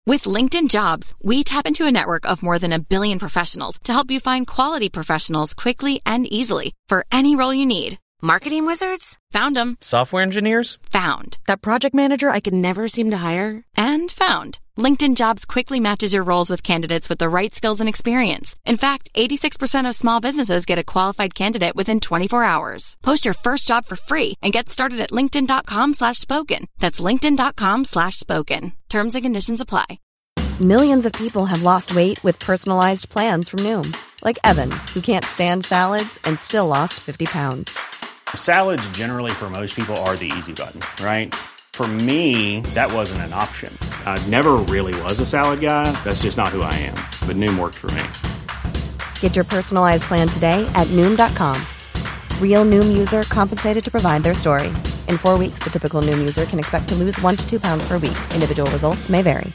With LinkedIn Jobs, we tap into a network of more than 1 billion professionals to help you find quality professionals quickly and easily for any role you need. Marketing wizards? Found them. Software engineers? Found. That project manager I could never seem to hire? And found. LinkedIn Jobs quickly matches your roles with candidates with the right skills and experience. In fact, 86% of small businesses get a qualified candidate within 24 hours. Post your first job for free and get started at linkedin.com/spoken. That's linkedin.com/spoken. Terms and conditions apply. Millions of people have lost weight with personalized plans from Noom. Like Evan, who can't stand salads and still lost 50 pounds. Salads generally for most people are the easy button, right? For me, that wasn't an option. I never really was a salad guy. That's just not who I am. But Noom worked for me. Get your personalized plan today at Noom.com. Real Noom user compensated to provide their story. In 4 weeks, the typical Noom user can expect to lose 1 to 2 pounds per week. Individual results may vary.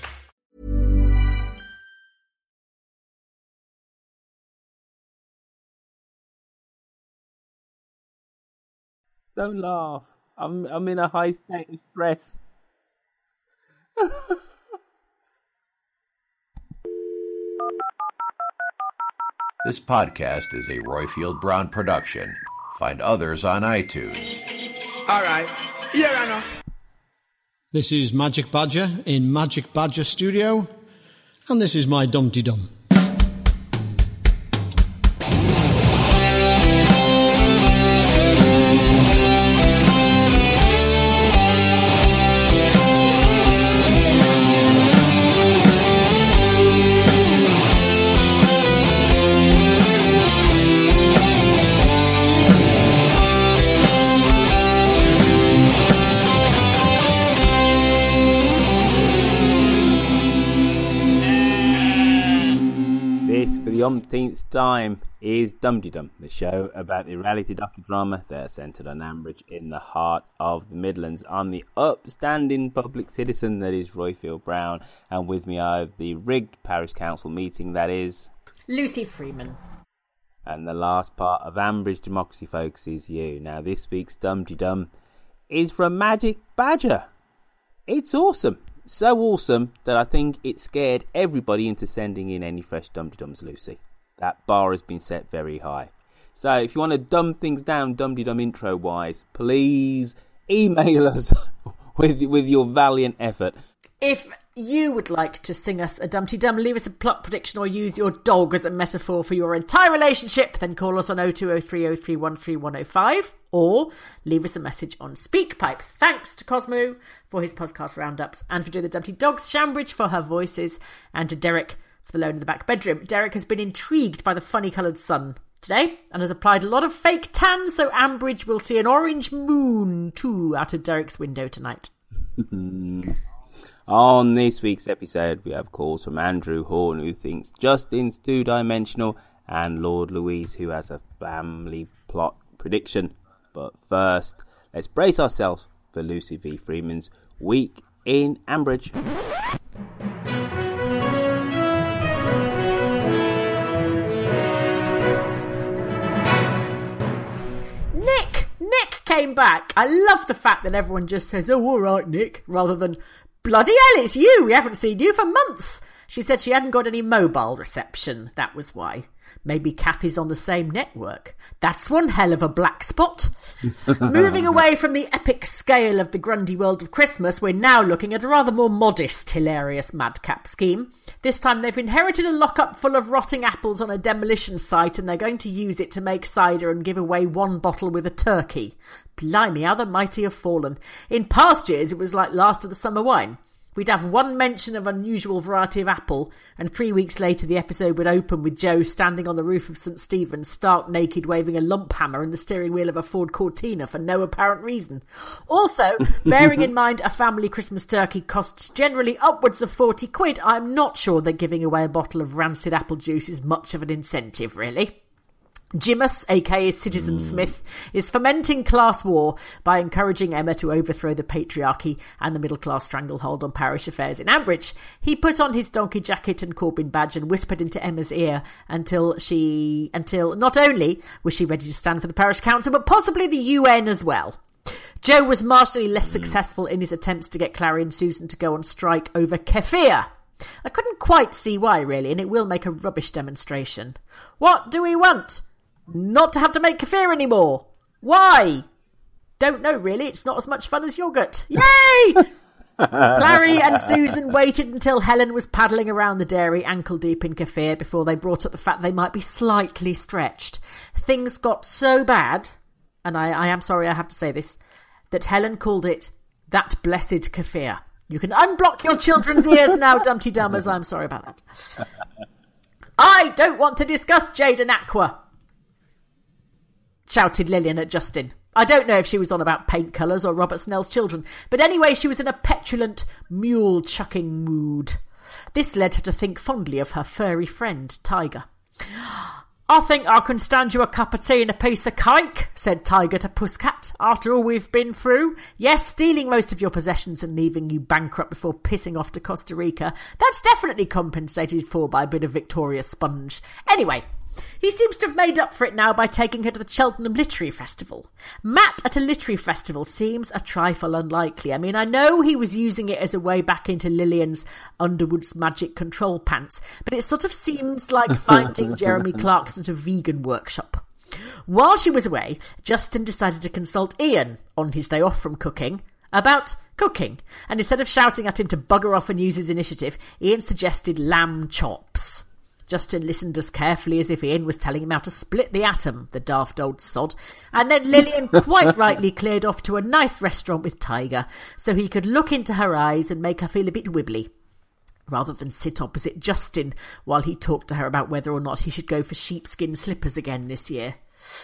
Don't laugh. I'm in a high state of stress. This podcast is a Royfield Brown production. Find others on iTunes. All right. Here I know. This is Magic Badger in Magic Badger Studio, and this is my Dumpty Dum. The umpteenth time is Dumpty Dum, the show about the reality docudrama that are centred on Ambridge in the heart of the Midlands. I'm the upstanding public citizen that is Royfield Brown, and with me I have the rigged parish council meeting that is Lucy Freeman. And the last part of Ambridge Democracy, folks, is you. Now this week's Dumpty Dum is from Magic Badger. It's awesome. So awesome that I think it scared everybody into sending in any fresh Dumpty Dums, Lucy. That bar has been set very high. So if you want to dumb things down Dumpty Dum intro wise, please email us with your valiant effort. If you would like to sing us a Dumpty Dum, leave us a plot prediction or use your dog as a metaphor for your entire relationship, then call us on 02030313105 or leave us a message on SpeakPipe. Thanks to Cosmo for his podcast roundups and for doing the Dumpty Dogs, Shambridge for her voices, and to Derek for the loan in the back bedroom. Derek has been intrigued by the funny coloured sun today and has applied a lot of fake tan, so Ambridge will see an orange moon too out of Derek's window tonight. On this week's episode, we have calls from Andrew Horn, who thinks Justin's two-dimensional, and Lord Louise, who has a family plot prediction. But first, let's brace ourselves for Lucy V. Freeman's Week in Ambridge. Nick came back. I love the fact that everyone just says, "Oh, all right, Nick," rather than "Bloody hell, it's you! We haven't seen you for months." She said she hadn't got any mobile reception. That was why. Maybe Kathy's on the same network. That's one hell of a black spot. Moving away from the epic scale of the Grundy world of Christmas, we're now looking at a rather more modest, hilarious madcap scheme. This time they've inherited a lockup full of rotting apples on a demolition site, and they're going to use it to make cider and give away one bottle with a turkey. Blimey, how the mighty have fallen. In past years, it was like last of the summer wine. We'd have one mention of unusual variety of apple, and 3 weeks later the episode would open with Joe standing on the roof of St. Stephen's, stark naked, waving a lump hammer and the steering wheel of a Ford Cortina for no apparent reason. Also, bearing in mind a family Christmas turkey costs generally upwards of 40 quid, I'm not sure that giving away a bottle of rancid apple juice is much of an incentive, really. Jimus, aka Citizen Smith, is fomenting class war by encouraging Emma to overthrow the patriarchy and the middle-class stranglehold on parish affairs in Ambridge. He put on his donkey jacket and Corbyn badge and whispered into Emma's ear until not only was she ready to stand for the parish council, but possibly the UN as well. Joe was marginally less successful in his attempts to get Clary and Susan to go on strike over kefir. I couldn't quite see why, really, and it will make a rubbish demonstration. What do we want? Not to have to make kefir anymore. Why? Don't know, really. It's not as much fun as yoghurt. Yay! Clary and Susan waited until Helen was paddling around the dairy ankle-deep in kefir before they brought up the fact they might be slightly stretched. Things got so bad, and I am sorry I have to say this, that Helen called it that blessed kefir. You can unblock your children's ears now, Dumpty Dummers. I'm sorry about that. I don't want to discuss Jade and Aqua, shouted Lillian at Justin. I don't know if she was on about paint colours or Robert Snell's children, but anyway, she was in a petulant, mule-chucking mood. This led her to think fondly of her furry friend, Tiger. I think I can stand you a cup of tea and a piece of cake, said Tiger to Pusscat, after all we've been through. Yes, stealing most of your possessions and leaving you bankrupt before pissing off to Costa Rica, that's definitely compensated for by a bit of Victoria sponge. Anyway, he seems to have made up for it now by taking her to the Cheltenham Literary Festival. Matt at a literary festival seems a trifle unlikely. I mean, I know he was using it as a way back into Lillian's Underwood's magic control pants, but it sort of seems like finding Jeremy Clarkson at a vegan workshop. While she was away, Justin decided to consult Ian, on his day off from cooking, about cooking. And instead of shouting at him to bugger off and use his initiative, Ian suggested lamb chops. Justin listened as carefully as if Ian was telling him how to split the atom, the daft old sod. And then Lillian quite rightly cleared off to a nice restaurant with Tiger, so he could look into her eyes and make her feel a bit wibbly, rather than sit opposite Justin while he talked to her about whether or not he should go for sheepskin slippers again this year.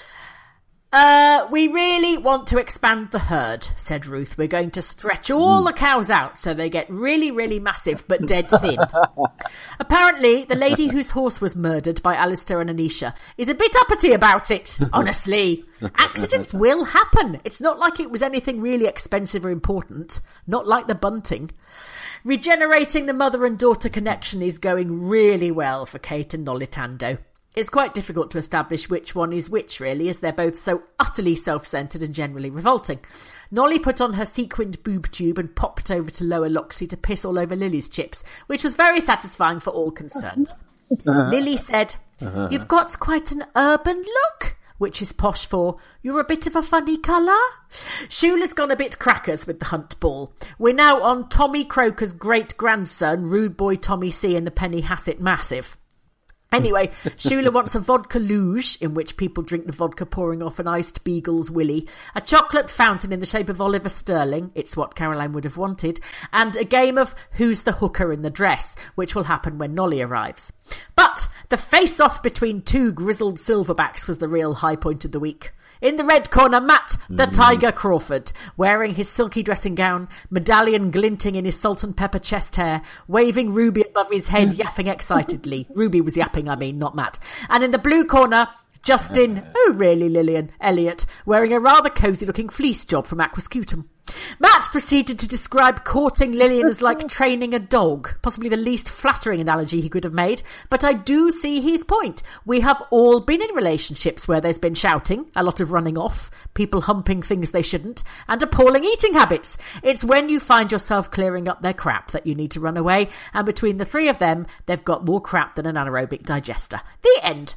We really want to expand the herd, said Ruth. We're going to stretch all the cows out so they get really, really massive but dead thin. Apparently, the lady whose horse was murdered by Alistair and Anisha is a bit uppity about it, honestly. Accidents will happen. It's not like it was anything really expensive or important. Not like the bunting. Regenerating the mother and daughter connection is going really well for Kate and Nolitando. It's quite difficult to establish which one is which, really, as they're both so utterly self-centred and generally revolting. Nolly put on her sequined boob tube and popped over to Lower Loxley to piss all over Lily's chips, which was very satisfying for all concerned. Lily said, You've got quite an urban look, which is posh for, you're a bit of a funny colour. Shula's gone a bit crackers with the hunt ball. We're now on Tommy Croker's great-grandson, Rude Boy Tommy C. and the Penny Hassett Massive. Anyway, Shula wants a vodka luge, in which people drink the vodka pouring off an iced beagle's willy, a chocolate fountain in the shape of Oliver Sterling, it's what Caroline would have wanted, and a game of Who's the Hooker in the Dress, which will happen when Nolly arrives. But the face-off between two grizzled silverbacks was the real high point of the week. In the red corner, Matt, the Tiger Crawford, wearing his silky dressing gown, medallion glinting in his salt and pepper chest hair, waving Ruby above his head, yapping excitedly. Ruby was yapping, I mean, not Matt. And in the blue corner, Justin, oh really Lillian, Elliot, wearing a rather cosy-looking fleece job from Aquascutum. Matt proceeded to describe courting Lillian as like training a dog, possibly the least flattering analogy he could have made, but I do see his point. We have all been in relationships where there's been shouting, a lot of running off, people humping things they shouldn't, and appalling eating habits. It's when you find yourself clearing up their crap that you need to run away, and between the three of them, they've got more crap than an anaerobic digester. The end.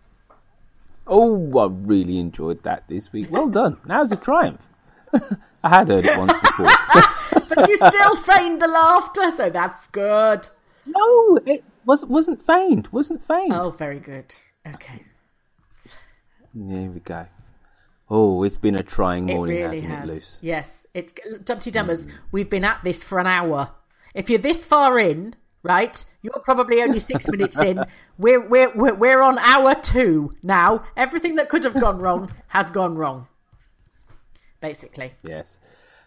Oh, I really enjoyed that this week. Well done. Now's a triumph. I had heard it once before. But you still feigned the laughter, so that's good. No, it wasn't feigned. Wasn't feigned. Oh, very good. Okay. There we go. Oh, it's been a trying morning, really hasn't has. it, Luce? Yes. It's Dumpty Dummers. We've been at this for an hour. If you're this far in, right, you're probably only 6 minutes in. We're on hour 2 now. Everything that could have gone wrong has gone wrong. Basically. Yes.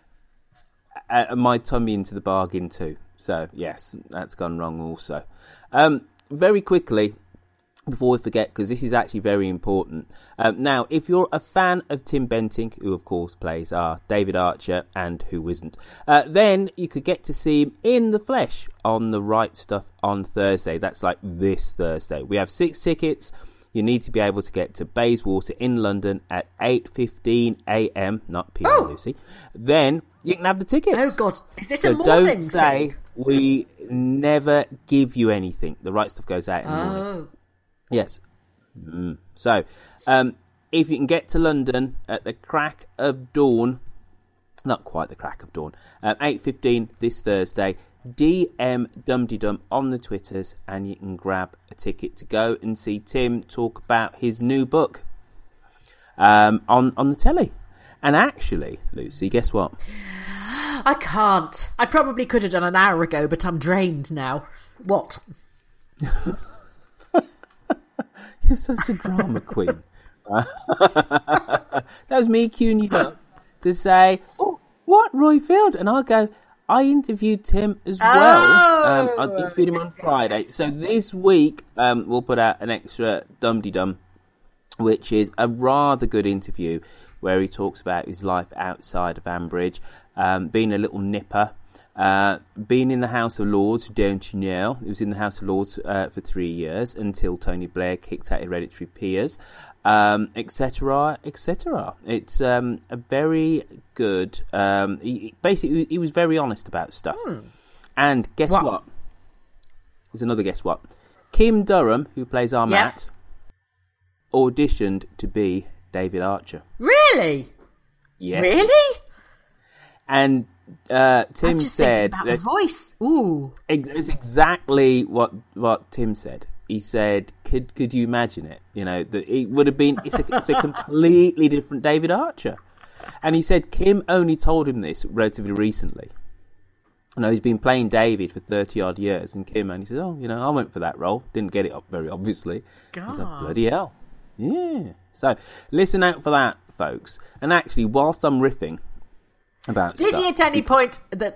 My tummy into the bargain too. So, yes, that's gone wrong also. Very quickly, before we forget, because this is actually very important. Now, if you're a fan of Tim Bentinck, who of course plays David Archer, and who isn't, then you could get to see him in the flesh on The Right Stuff on Thursday. That's like this Thursday. We have 6 tickets. You need to be able to get to Bayswater in London at 8:15 a.m, not p.m, Lucy. Then you can have the tickets. Oh, God. Is it a morning thing? we never give you anything. The right stuff goes out in the morning. Yes. So, if you can get to London at the crack of dawn, not quite the crack of dawn, 8:15 this Thursday, DM Dumdydum on the Twitters, and you can grab a ticket to go and see Tim talk about his new book on the telly. And actually, Lucy, guess what? I can't. I probably could have done an hour ago, but I'm drained now. What? You're such a drama queen. That was me queuing you up to say, oh, what, Roy Field? And I go, I interviewed Tim as well. I interviewed him on Friday. So this week, we'll put out an extra Dumdydum, which is a rather good interview where he talks about his life outside of Ambridge, being a little nipper, being in the House of Lords, don't you know? He was in the House of Lords for 3 years until Tony Blair kicked out Hereditary Peers, etc., etc. It's a very good... basically, he was very honest about stuff. And guess what? There's another guess what. Kim Durham, who plays our Matt, auditioned to be David Archer. Really? Yes. Really? And Tim said that the voice. Ooh, it's exactly what Tim said. He said, "Could you imagine it? You know, that it would have been. It's a completely different David Archer." And he said Kim only told him this relatively recently. No, he's been playing David for 30 odd years, and Kim only said, "Oh, you know, I went for that role. Didn't get it up very obviously." God. He's like, bloody hell. Yeah. So listen out for that, folks. And actually, whilst I'm riffing about did stuff, he at any point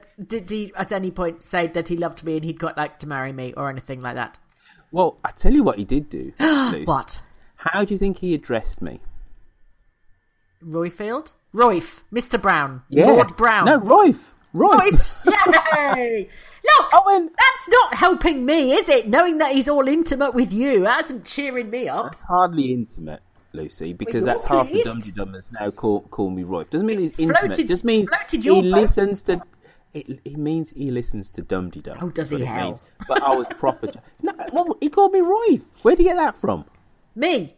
say that he loved me and he'd got like to marry me or anything like that? Well, I tell you what he did do. Luce. What? How do you think he addressed me? Royfield? Royf. Mr. Brown. Yeah. Lord Brown. No, Royf. Yay! Look, that's not helping me, is it? Knowing that he's all intimate with you, that isn't cheering me up. That's hardly intimate, Lucy, because that's half the Dumdydum that's now call me Royf. Doesn't mean he's intimate. It just means he listens to... It means he listens to Dumdydum. Oh, does he hell? But I was proper... No, well, he called me Royf. Where did you get that from? Me.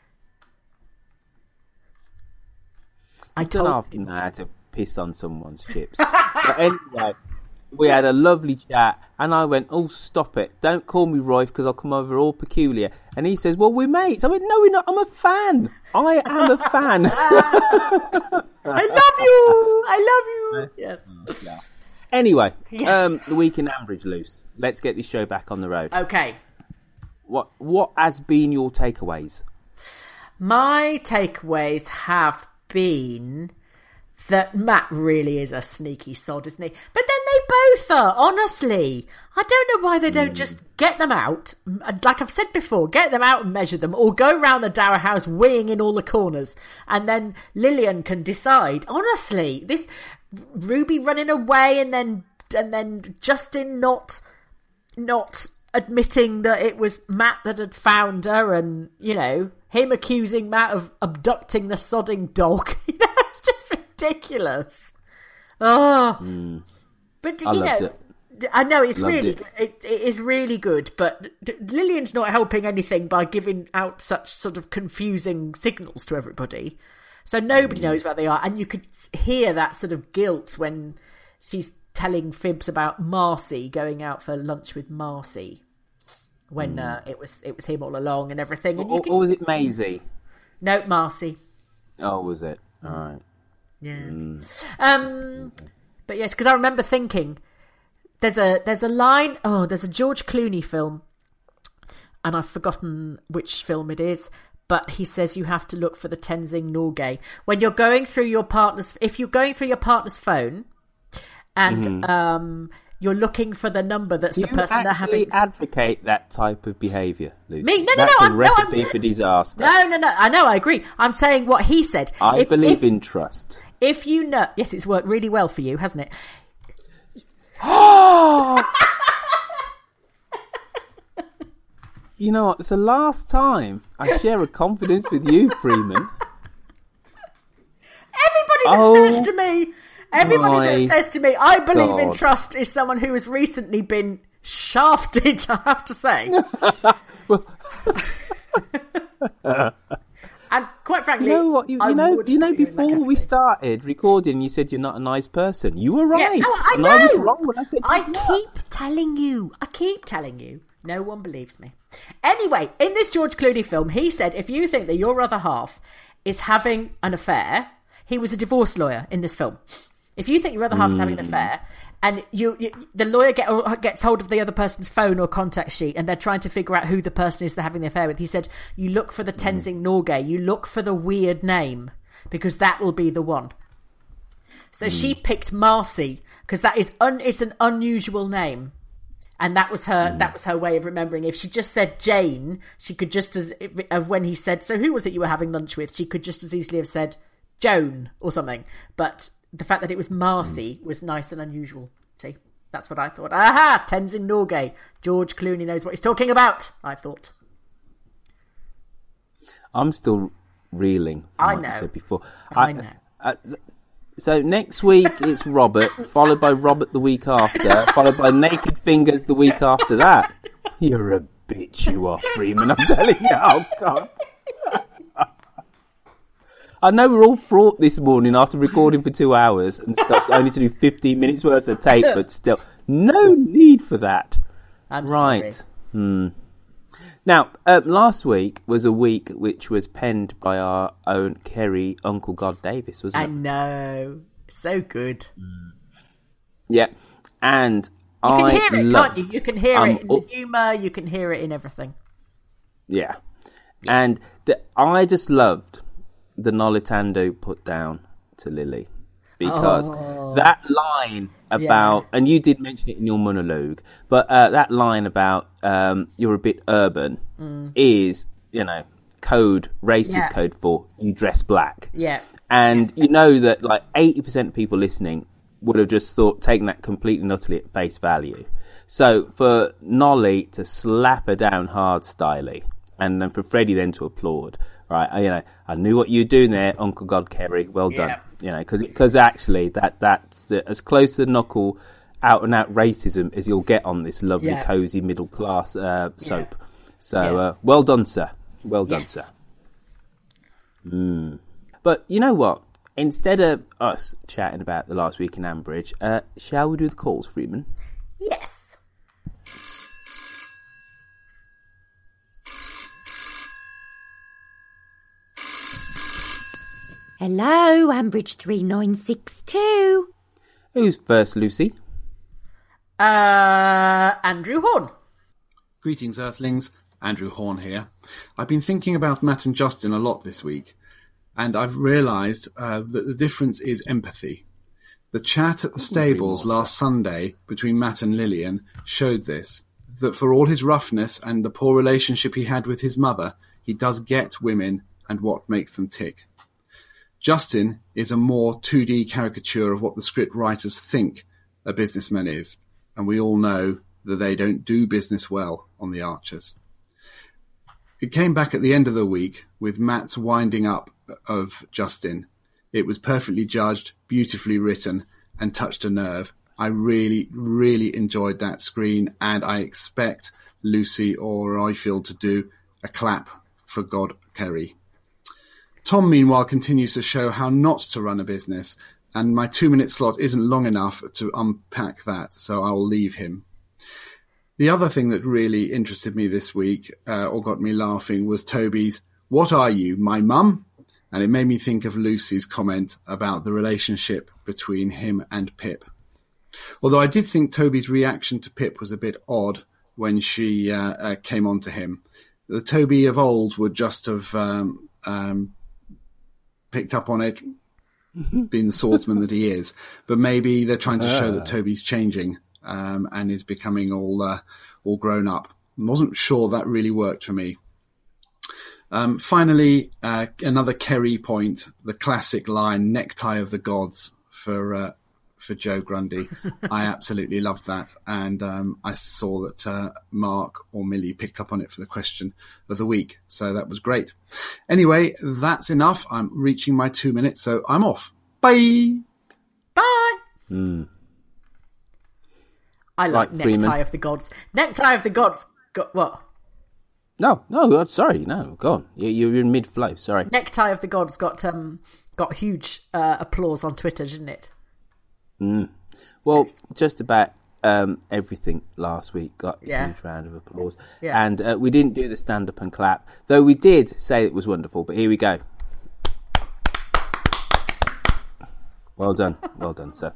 I don't know how to piss on someone's chips. But anyway, we had a lovely chat, and I went, "Oh, stop it! Don't call me Royf because I'll come over all peculiar." And he says, "Well, we're mates." I went, "No, we're not. I'm a fan. I am a fan." I love you. Yes. Anyway, the week in Ambridge, Luce. Let's get this show back on the road. Okay. What has been your takeaways? My takeaways have been that Matt really is a sneaky sod, isn't he? But then they both are, honestly. I don't know why they don't just get them out, like I've said before, get them out and measure them, or go round the Dower House weighing in all the corners, and then Lillian can decide. Honestly, this Ruby running away and then Justin not admitting that it was Matt that had found her, and, you know, him accusing Matt of abducting the sodding dog. You know, it's just ridiculous. Oh, but you know, I know it's really good. It is really good, but Lillian's not helping anything by giving out such sort of confusing signals to everybody. So nobody knows where they are, and you could hear that sort of guilt when she's telling fibs about Marcy going out for lunch with Marcy when it was him all along and everything. And or was it Maisie? No, Marcy. Oh, was it? All right. Yeah. But yes, because I remember thinking there's a line. Oh, there's a George Clooney film, and I've forgotten which film it is. But he says you have to look for the Tenzing Norgay when you're going through your partner's. If you're going through your partner's phone, and you're looking for the number that's the person that having. You actually advocate that type of behaviour, Lucy? Me? No, that's a recipe for disaster. No. I know. I agree. I'm saying what he said. I believe in trust. If you know, yes, it's worked really well for you, hasn't it? You know what? It's the last time I share a confidence with you, Freeman. Everybody that says to me, Everybody that says to me, I believe in God. trust, is someone who has recently been shafted, I have to say. And quite frankly, You know what? You know, before we started recording, you said you're not a nice person. You were right. Yeah, I and know. I was wrong when I said I keep telling you. No one believes me. Anyway, in this George Clooney film, he said, if you think that your other half is having an affair, he was a divorce lawyer in this film. If you think your other half is having an affair, and the lawyer gets hold of the other person's phone or contact sheet, and they're trying to figure out who the person is they're having the affair with, he said, you look for the Tenzing Norgay, you look for the weird name, because that will be the one. So she picked Marcy, because that is it's an unusual name. And that was her way of remembering. If she just said Jane, she could just as when he said, so who was it you were having lunch with? She could just as easily have said Joan or something. But the fact that it was Marcy was nice and unusual. See, that's what I thought. Aha! Tenzing Norgay. George Clooney knows what he's talking about, I thought. I'm still reeling from what you said before. I know. So next week it's Robert, followed by Robert the week after, followed by Naked Fingers the week after that. You're a bitch, you are, Freeman, I'm telling you. Oh, God. I know we're all fraught this morning after recording for 2 hours and stuff, only to do 15 minutes worth of tape, but still, no need for that. I'm right. sorry. Now, last week was a week which was penned by our own Kerry Uncle God Davis, wasn't it? I know. So good. Yeah. And you can I hear it, loved, can't you? You can hear it in the humour, you can hear it in everything. Yeah. And I just loved the Nolitando put down to Lily. Because that line about, and you did mention it in your monologue, but that line about you're a bit urban is, racist code for you dress black. Yeah. And you know that like 80% of people listening would have just taken that completely and utterly at face value. So for Nolly to slap her down hard styly, and then for Freddie then to applaud, right? I knew what you were doing there, Uncle God Kerry. Well done. Because actually that's as close to the knuckle out and out racism as you'll get on this lovely cozy middle class soap. So well done, sir. Well done, sir. But you know what? Instead of us chatting about the last week in Ambridge, shall we do the calls, Freeman? Yes. Hello, Ambridge 3962. Who's first, Lucy? Andrew Horn. Greetings, Earthlings. Andrew Horn here. I've been thinking about Matt and Justin a lot this week, and I've realised that the difference is empathy. The chat at the stables last Sunday between Matt and Lillian showed this, that for all his roughness and the poor relationship he had with his mother, he does get women and what makes them tick. Justin is a more 2D caricature of what the script writers think a businessman is, and we all know that they don't do business well on the Archers. It came back at the end of the week with Matt's winding up of Justin. It was perfectly judged, beautifully written, and touched a nerve. I really, really enjoyed that screen, and I expect Lucy or Roifield to do a clap for God Kerry. Tom, meanwhile, continues to show how not to run a business, and my 2-minute slot isn't long enough to unpack that, so I'll leave him. The other thing that really interested me this week, or got me laughing, was Toby's, "What are you, my mum?" And it made me think of Lucy's comment about the relationship between him and Pip. Although I did think Toby's reaction to Pip was a bit odd when she came on to him. The Toby of old would just have picked up on it, being the swordsman that he is. But maybe they're trying to show that Toby's changing and is becoming all grown up. I wasn't sure that really worked for me. Finally, another Kerry point, the classic line, "Necktie of the gods," for Joe Grundy. I absolutely loved that. And I saw that Mark or Millie picked up on it for the question of the week. So that was great. Anyway, that's enough. I'm reaching my 2 minutes, so I'm off. Bye! Bye! I like Necktie Freeman. of the Gods. Necktie of the Gods got what? No, sorry, no, go on. You're in mid-flow, sorry. Necktie of the Gods got huge applause on Twitter, didn't it? Well, just about everything last week got a huge round of applause. Yeah. And we didn't do the stand-up and clap, though we did say it was wonderful, but here we go. Well done, sir.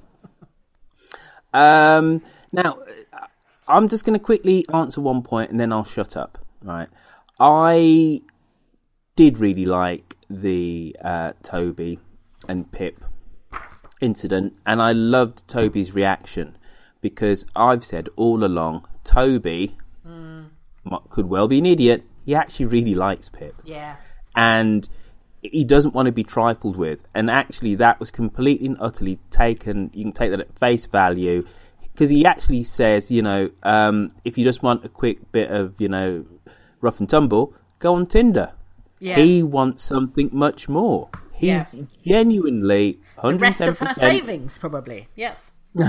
Now, I'm just going to quickly answer one point and then I'll shut up, right? I did really like the Toby and Pip incident, and I loved Toby's reaction because I've said all along, Toby could well be an idiot. He actually really likes Pip. Yeah. And he doesn't want to be trifled with. And actually that was completely and utterly taken, you can take that at face value, because he actually says, if you just want a quick bit of, rough and tumble, go on Tinder. Yeah. He wants something much more. He genuinely 110%. The rest of her savings, probably. Yes.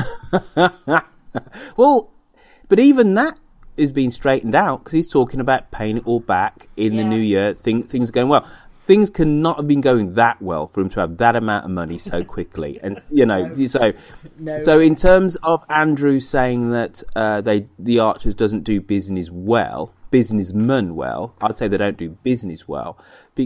Well, but even that is being straightened out because he's talking about paying it all back in the new year. Things are going well. Things cannot have been going that well for him to have that amount of money so quickly. And, so in terms of Andrew saying that the Archers doesn't do businessmen well, I'd say they don't do business well.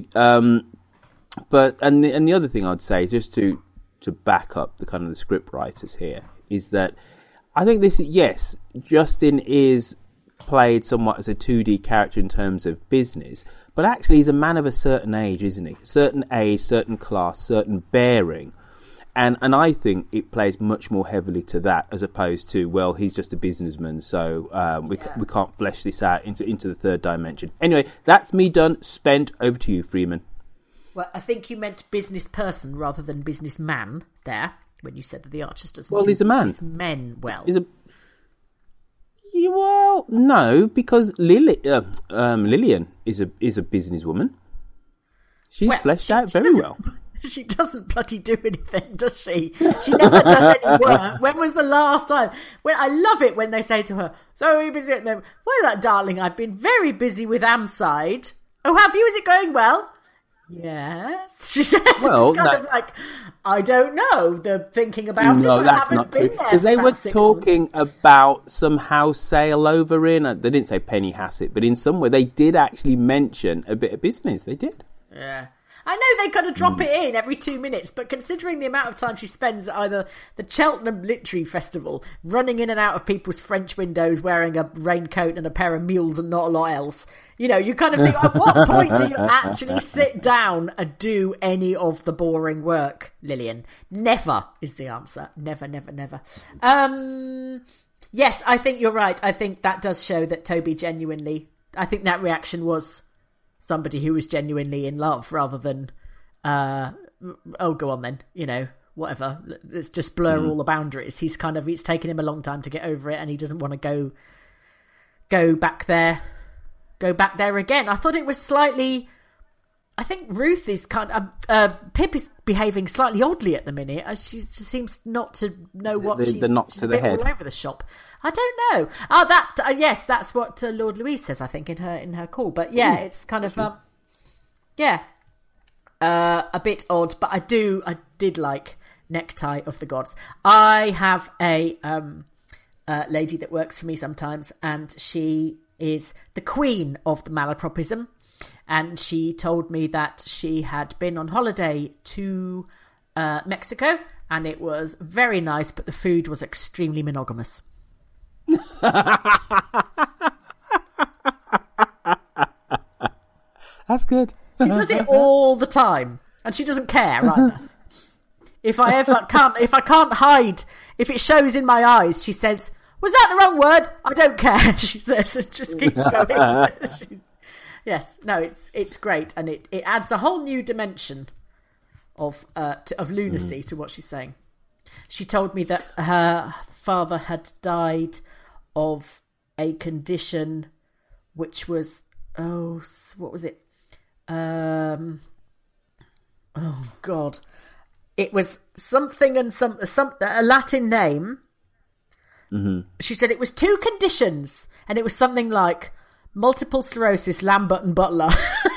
But the other thing I'd say, just to back up the kind of the script writers here, is that I think Justin is played somewhat as a 2D character in terms of business, but actually he's a man of a certain age, isn't he? Certain age, certain class, certain bearing. And I think it plays much more heavily to that as opposed to, well, he's just a businessman, so we can't flesh this out into the third dimension. Anyway, that's me done. Spent. Over to you, Freeman. Well, I think you meant business person rather than businessman there when you said that the Archers doesn't do he's a man. Men well. Well, no, because Lillian is a businesswoman. She's fleshed out very well. She doesn't bloody do anything, does she? She never does any work. When was the last time? I love it when they say to her, "So are you busy at the moment?" "Well, darling, I've been very busy with Amside." "Oh, have you? Is it going well?" "Yes," she says. Well, it's kind of like, I don't know. They're thinking about it. No, that's not true. Because they were talking about some house sale over in, they didn't say Penny Hassett, but in some way they did actually mention a bit of business. They did. Yeah. I know they kind of drop it in every 2 minutes, but considering the amount of time she spends at either the Cheltenham Literary Festival, running in and out of people's French windows, wearing a raincoat and a pair of mules and not a lot else, you kind of think, at what point do you actually sit down and do any of the boring work, Lillian? Never is the answer. Never, never, never. Yes, I think you're right. I think that does show that Toby I think that reaction was somebody who was genuinely in love rather than, oh, go on then, whatever. Let's just blur all the boundaries. It's taken him a long time to get over it, and he doesn't want to go back there again. I thought it was slightly. I think Ruth is Pip is behaving slightly oddly at the minute. She seems not to know what the knock to the head all over the shop. I don't know. Yes, that's what Lord Louise says. I think in her call. But yeah, it's kind of a bit odd. But I did like Necktie of the Gods. I have a lady that works for me sometimes, and she is the queen of the malapropism. And she told me that she had been on holiday to Mexico, and it was very nice, but the food was extremely monogamous. That's good. She does it all the time, and she doesn't care either. If I can't hide, if it shows in my eyes, she says, "Was that the wrong word?" "I don't care," she says, and just keeps going. Yes, no, it's great, and it adds a whole new dimension of lunacy to what she's saying. She told me that her father had died of a condition which was, what was it? Oh God. It was something and a Latin name. Mm-hmm. She said it was 2 conditions, and it was something like multiple sclerosis, Lambert and Butler.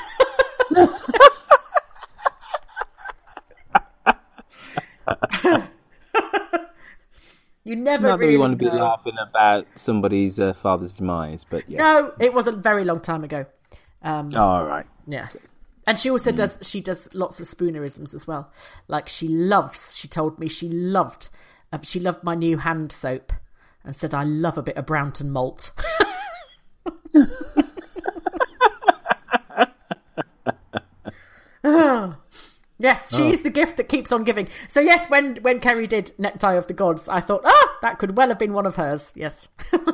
You never Not that really we want to be know. laughing about somebody's father's demise, but yes. No, it was a very long time ago. All right. Yes. And she also does lots of spoonerisms as well. Like she told me she loved my new hand soap and said, I love a bit of Brownton malt. Yes, she's the gift that keeps on giving. So yes, when Kerry did Necktie of the Gods, I thought, that could well have been one of hers. Yes.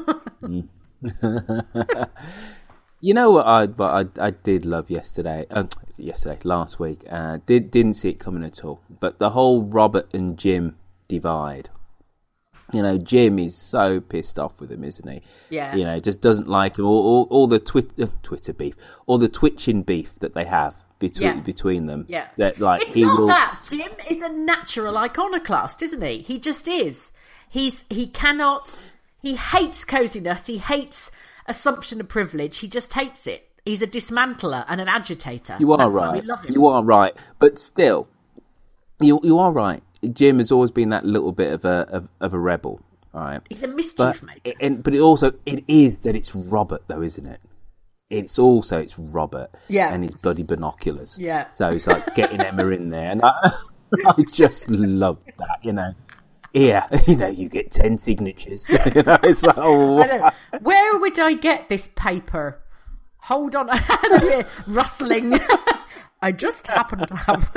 You know what I did love last week. Didn't see it coming at all. But the whole Robert and Jim divide. You know, Jim is so pissed off with him, isn't he? Yeah. You know, just doesn't like him. All the Twitter beef, all the twitching beef that they have between them. Yeah. That like it's he not will. That Jim is a natural iconoclast, isn't he? He just is. He hates coziness. He hates assumption of privilege. He just hates it. He's a dismantler and an agitator. You are That's right. why we love him. You are right. But still, you are right. Jim has always been that little bit of a rebel. All right. He's a mischief maker. But it is that it's Robert though, isn't it? It's Robert. Yeah. And his bloody binoculars. Yeah. So it's like getting Emma in there, and I just love that. You know. Yeah, you get 10 signatures. It's like, oh, where would I get this paper? Hold on, rustling. I just happen to have.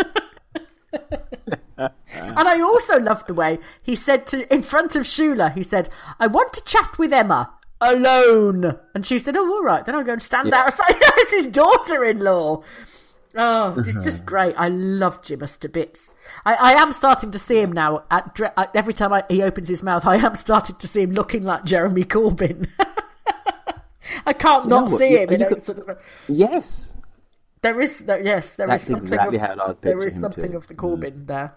And I also loved the way he said in front of Shula, he said, I want to chat with Emma alone. And she said, all right, then I'll go and stand outside. It's his daughter-in-law. Oh, it's just great. I love Jimus to bits. I am starting to see him now. Every time he opens his mouth, I am starting to see him looking like Jeremy Corbyn. I can't not see him. Yes. There is That's something exactly how I'd picture him. There is something of the Corbyn there.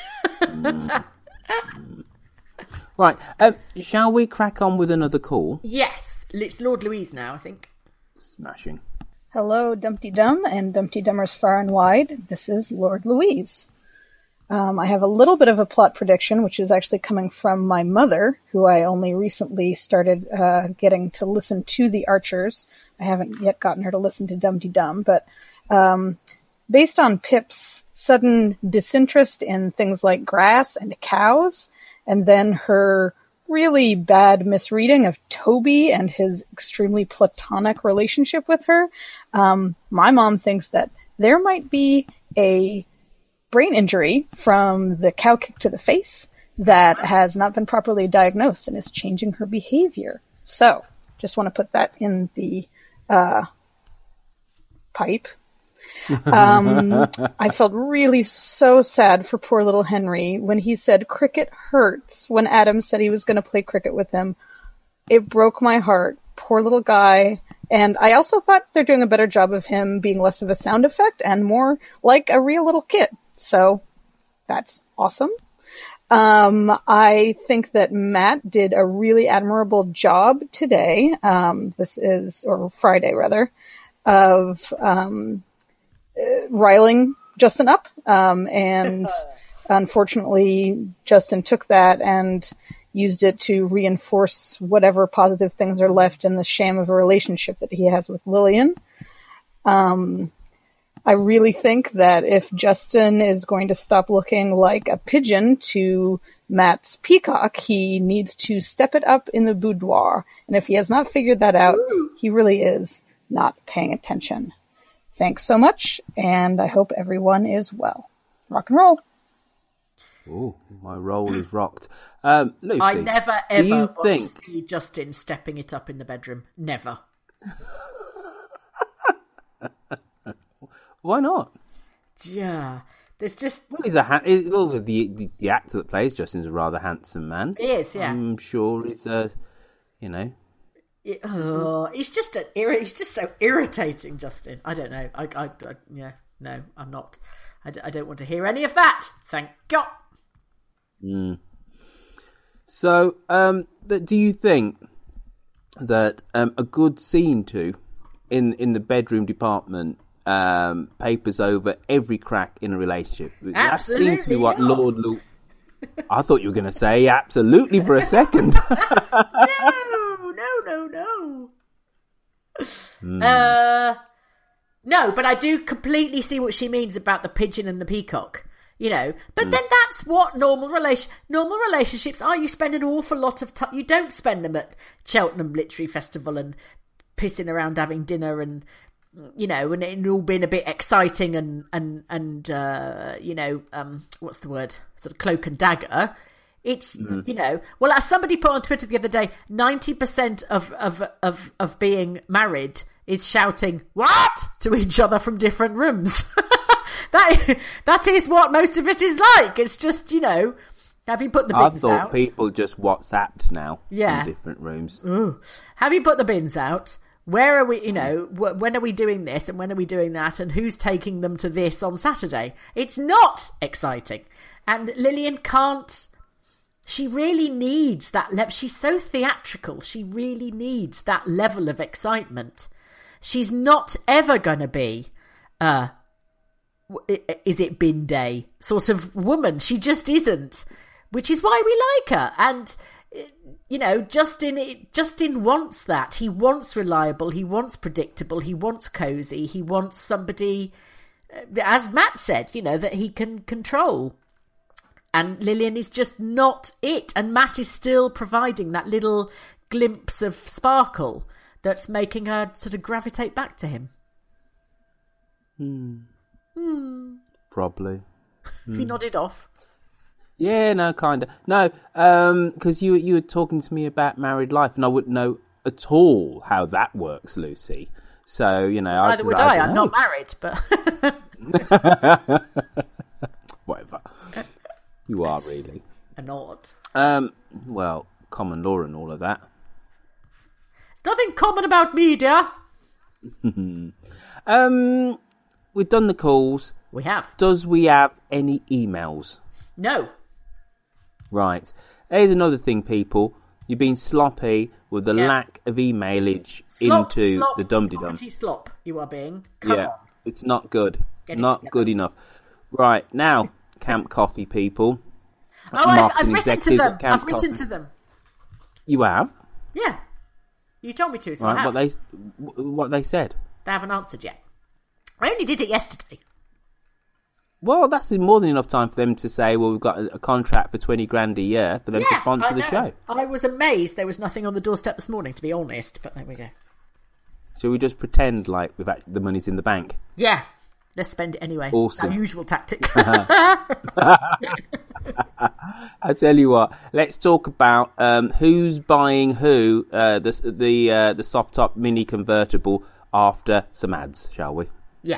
Right. Shall we crack on with another call? Yes. It's Lord Louise now, I think. Smashing. Hello, Dumpty Dum and Dumpty Dummers far and wide. This is Lord Louise. I have a little bit of a plot prediction, which is actually coming from my mother, who I only recently started getting to listen to The Archers. I haven't yet gotten her to listen to Dumpty Dum, but based on Pip's sudden disinterest in things like grass and cows, and then her really bad misreading of Toby and his extremely platonic relationship with her, my mom thinks that there might be a brain injury from the cow kick to the face that has not been properly diagnosed and is changing her behavior. So, just want to put that in the pipe. I felt really so sad for poor little Henry when he said cricket hurts when Adam said he was going to play cricket with him. It broke my heart. Poor little guy. And I also thought they're doing a better job of him being less of a sound effect and more like a real little kid. So that's awesome. I think that Matt did a really admirable job today. Or Friday rather, of riling Justin up. And unfortunately, Justin took that and used it to reinforce whatever positive things are left in the sham of a relationship that he has with Lillian. I really think that if Justin is going to stop looking like a pigeon to Matt's peacock, he needs to step it up in the boudoir. And if he has not figured that out, he really is not paying attention. Thanks so much, and I hope everyone is well. Rock and roll. Oh, my roll is rocked. Lucy, I never ever do you want think... to see Justin stepping it up in the bedroom. Never. Why not? Yeah, there's just well, the actor that plays Justin's a rather handsome man. He is, yeah. I'm sure he's he's just so irritating, Justin. I don't know. I'm not. I don't want to hear any of that. Thank God. So, do you think that a good scene in the bedroom department papers over every crack in a relationship? That seems to be what Lord Luke... I thought you were going to say absolutely for a second. No. No, but I do completely see what she means about the pigeon and the peacock. But then that's what normal relationships are. You spend an awful lot of time. You don't spend them at Cheltenham Literary Festival and pissing around having dinner and and it all been a bit exciting and what's the word? Sort of cloak and dagger. It's well, as somebody put on Twitter the other day, 90% of being married is shouting "what" to each other from different rooms. That is what most of it is like. It's just, have you put the bins out? I thought people just WhatsApped now in different rooms. Ooh. Have you put the bins out? Where are we, when are we doing this and when are we doing that and who's taking them to this on Saturday? It's not exciting. And Lillian can't, she really needs that level. She's so theatrical. She really needs that level of excitement. She's not ever going to be, is it bin day sort of woman. She just isn't, which is why we like her. And Justin wants that. He wants reliable, he wants predictable, he wants cozy, he wants somebody, as Matt said, that he can control. And Lillian is just not it. And Matt is still providing that little glimpse of sparkle that's making her sort of gravitate back to him. Probably. He nodded off. Yeah, no, kind of. No, because you were talking to me about married life, and I wouldn't know at all how that works, Lucy. So, Neither would I. I'm not married, but... Whatever. You are, really. I'm not. Well, common law and all of that. There's nothing common about me, dear. We've done the calls. We have. Does we have any emails? No. Right. Here's another thing, people. You've been sloppy with the lack of emailage into the Dum-de-Dum. Slop you are being. Come on. It's not good. Not good enough. Right, now, Camp Coffee people. I've written to them. I've written to them. You have? Yeah. You told me to, so right, I have. What they said? They haven't answered yet. I only did it yesterday. Well, that's more than enough time for them to say, well, we've got a contract for 20 grand a year for them to sponsor the show. I was amazed there was nothing on the doorstep this morning, to be honest, but there we go. Shall we just pretend like the money's in the bank? Yeah, let's spend it anyway. Awesome. Our usual tactic. I tell you what, let's talk about who's buying who, the soft top mini convertible after some ads, shall we? Yeah.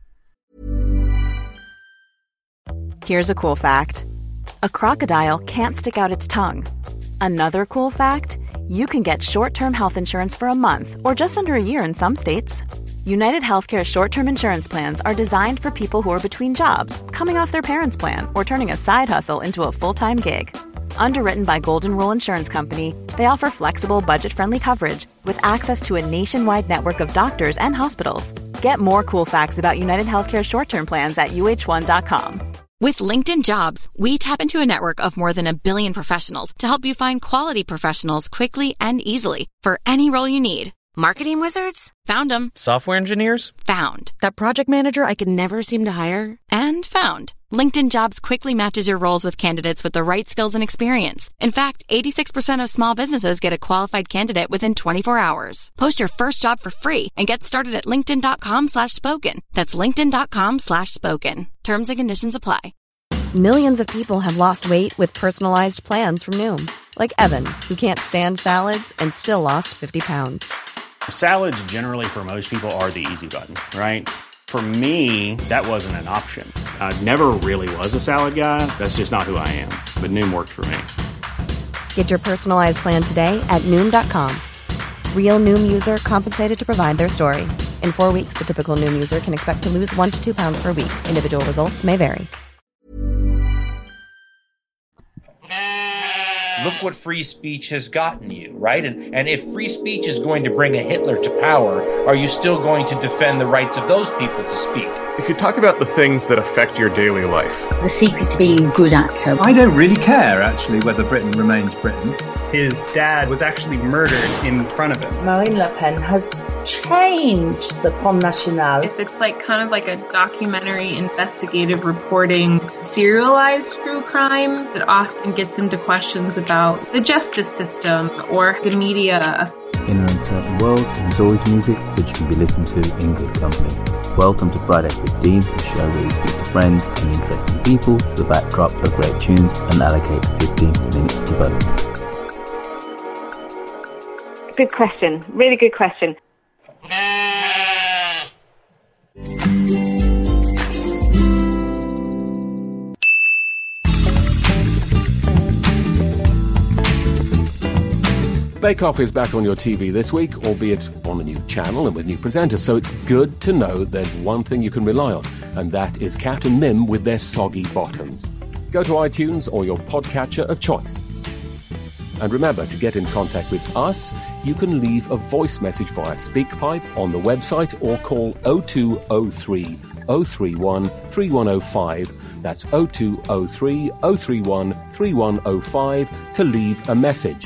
Here's a cool fact. A crocodile can't stick out its tongue. Another cool fact, you can get short-term health insurance for a month or just under a year in some states. United Healthcare short-term insurance plans are designed for people who are between jobs, coming off their parents' plan, or turning a side hustle into a full-time gig. Underwritten by Golden Rule Insurance Company, they offer flexible, budget-friendly coverage with access to a nationwide network of doctors and hospitals. Get more cool facts about United Healthcare short-term plans at uh1.com. With LinkedIn Jobs, we tap into a network of more than 1 billion professionals to help you find quality professionals quickly and easily for any role you need. Marketing wizards? Found them. Software engineers? Found. That project manager I could never seem to hire? And found. LinkedIn Jobs quickly matches your roles with candidates with the right skills and experience. In fact, 86% of small businesses get a qualified candidate within 24 hours. Post your first job for free and get started at linkedin.com/spoken. That's linkedin.com/spoken. Terms and conditions apply. Millions of people have lost weight with personalized plans from Noom. Like Evan, who can't stand salads and still lost 50 pounds. Salads generally for most people are the easy button, right? For me, that wasn't an option. I never really was a salad guy. That's just not who I am. But Noom worked for me. Get your personalized plan today at Noom.com. Real Noom user compensated to provide their story. In 4 weeks, the typical Noom user can expect to lose 1 to 2 pounds per week. Individual results may vary. Look what free speech has gotten you, right? And if free speech is going to bring a Hitler to power, are you still going to defend the rights of those people to speak? If you talk about the things that affect your daily life. The secret to being a good actor. I don't really care, actually, whether Britain remains Britain. His dad was actually murdered in front of him. Marine Le Pen has changed the Front National. If it's kind of like a documentary, investigative reporting, serialized true crime that often gets into questions about the justice system or the media. In an uncertain world, there's always music which can be listened to in good company. Welcome to Friday 15, the show where we speak to friends and interesting people to the backdrop of great tunes and allocate 15 minutes to both. Good question. Really good question. Bake Off is back on your TV this week, albeit on a new channel and with new presenters, so it's good to know there's one thing you can rely on, and that is Cat and Mim with their soggy bottoms. Go to iTunes or your podcatcher of choice. And remember, to get in contact with us, you can leave a voice message via SpeakPipe on the website or call 0203 031 3105. That's 0203 031 3105 to leave a message.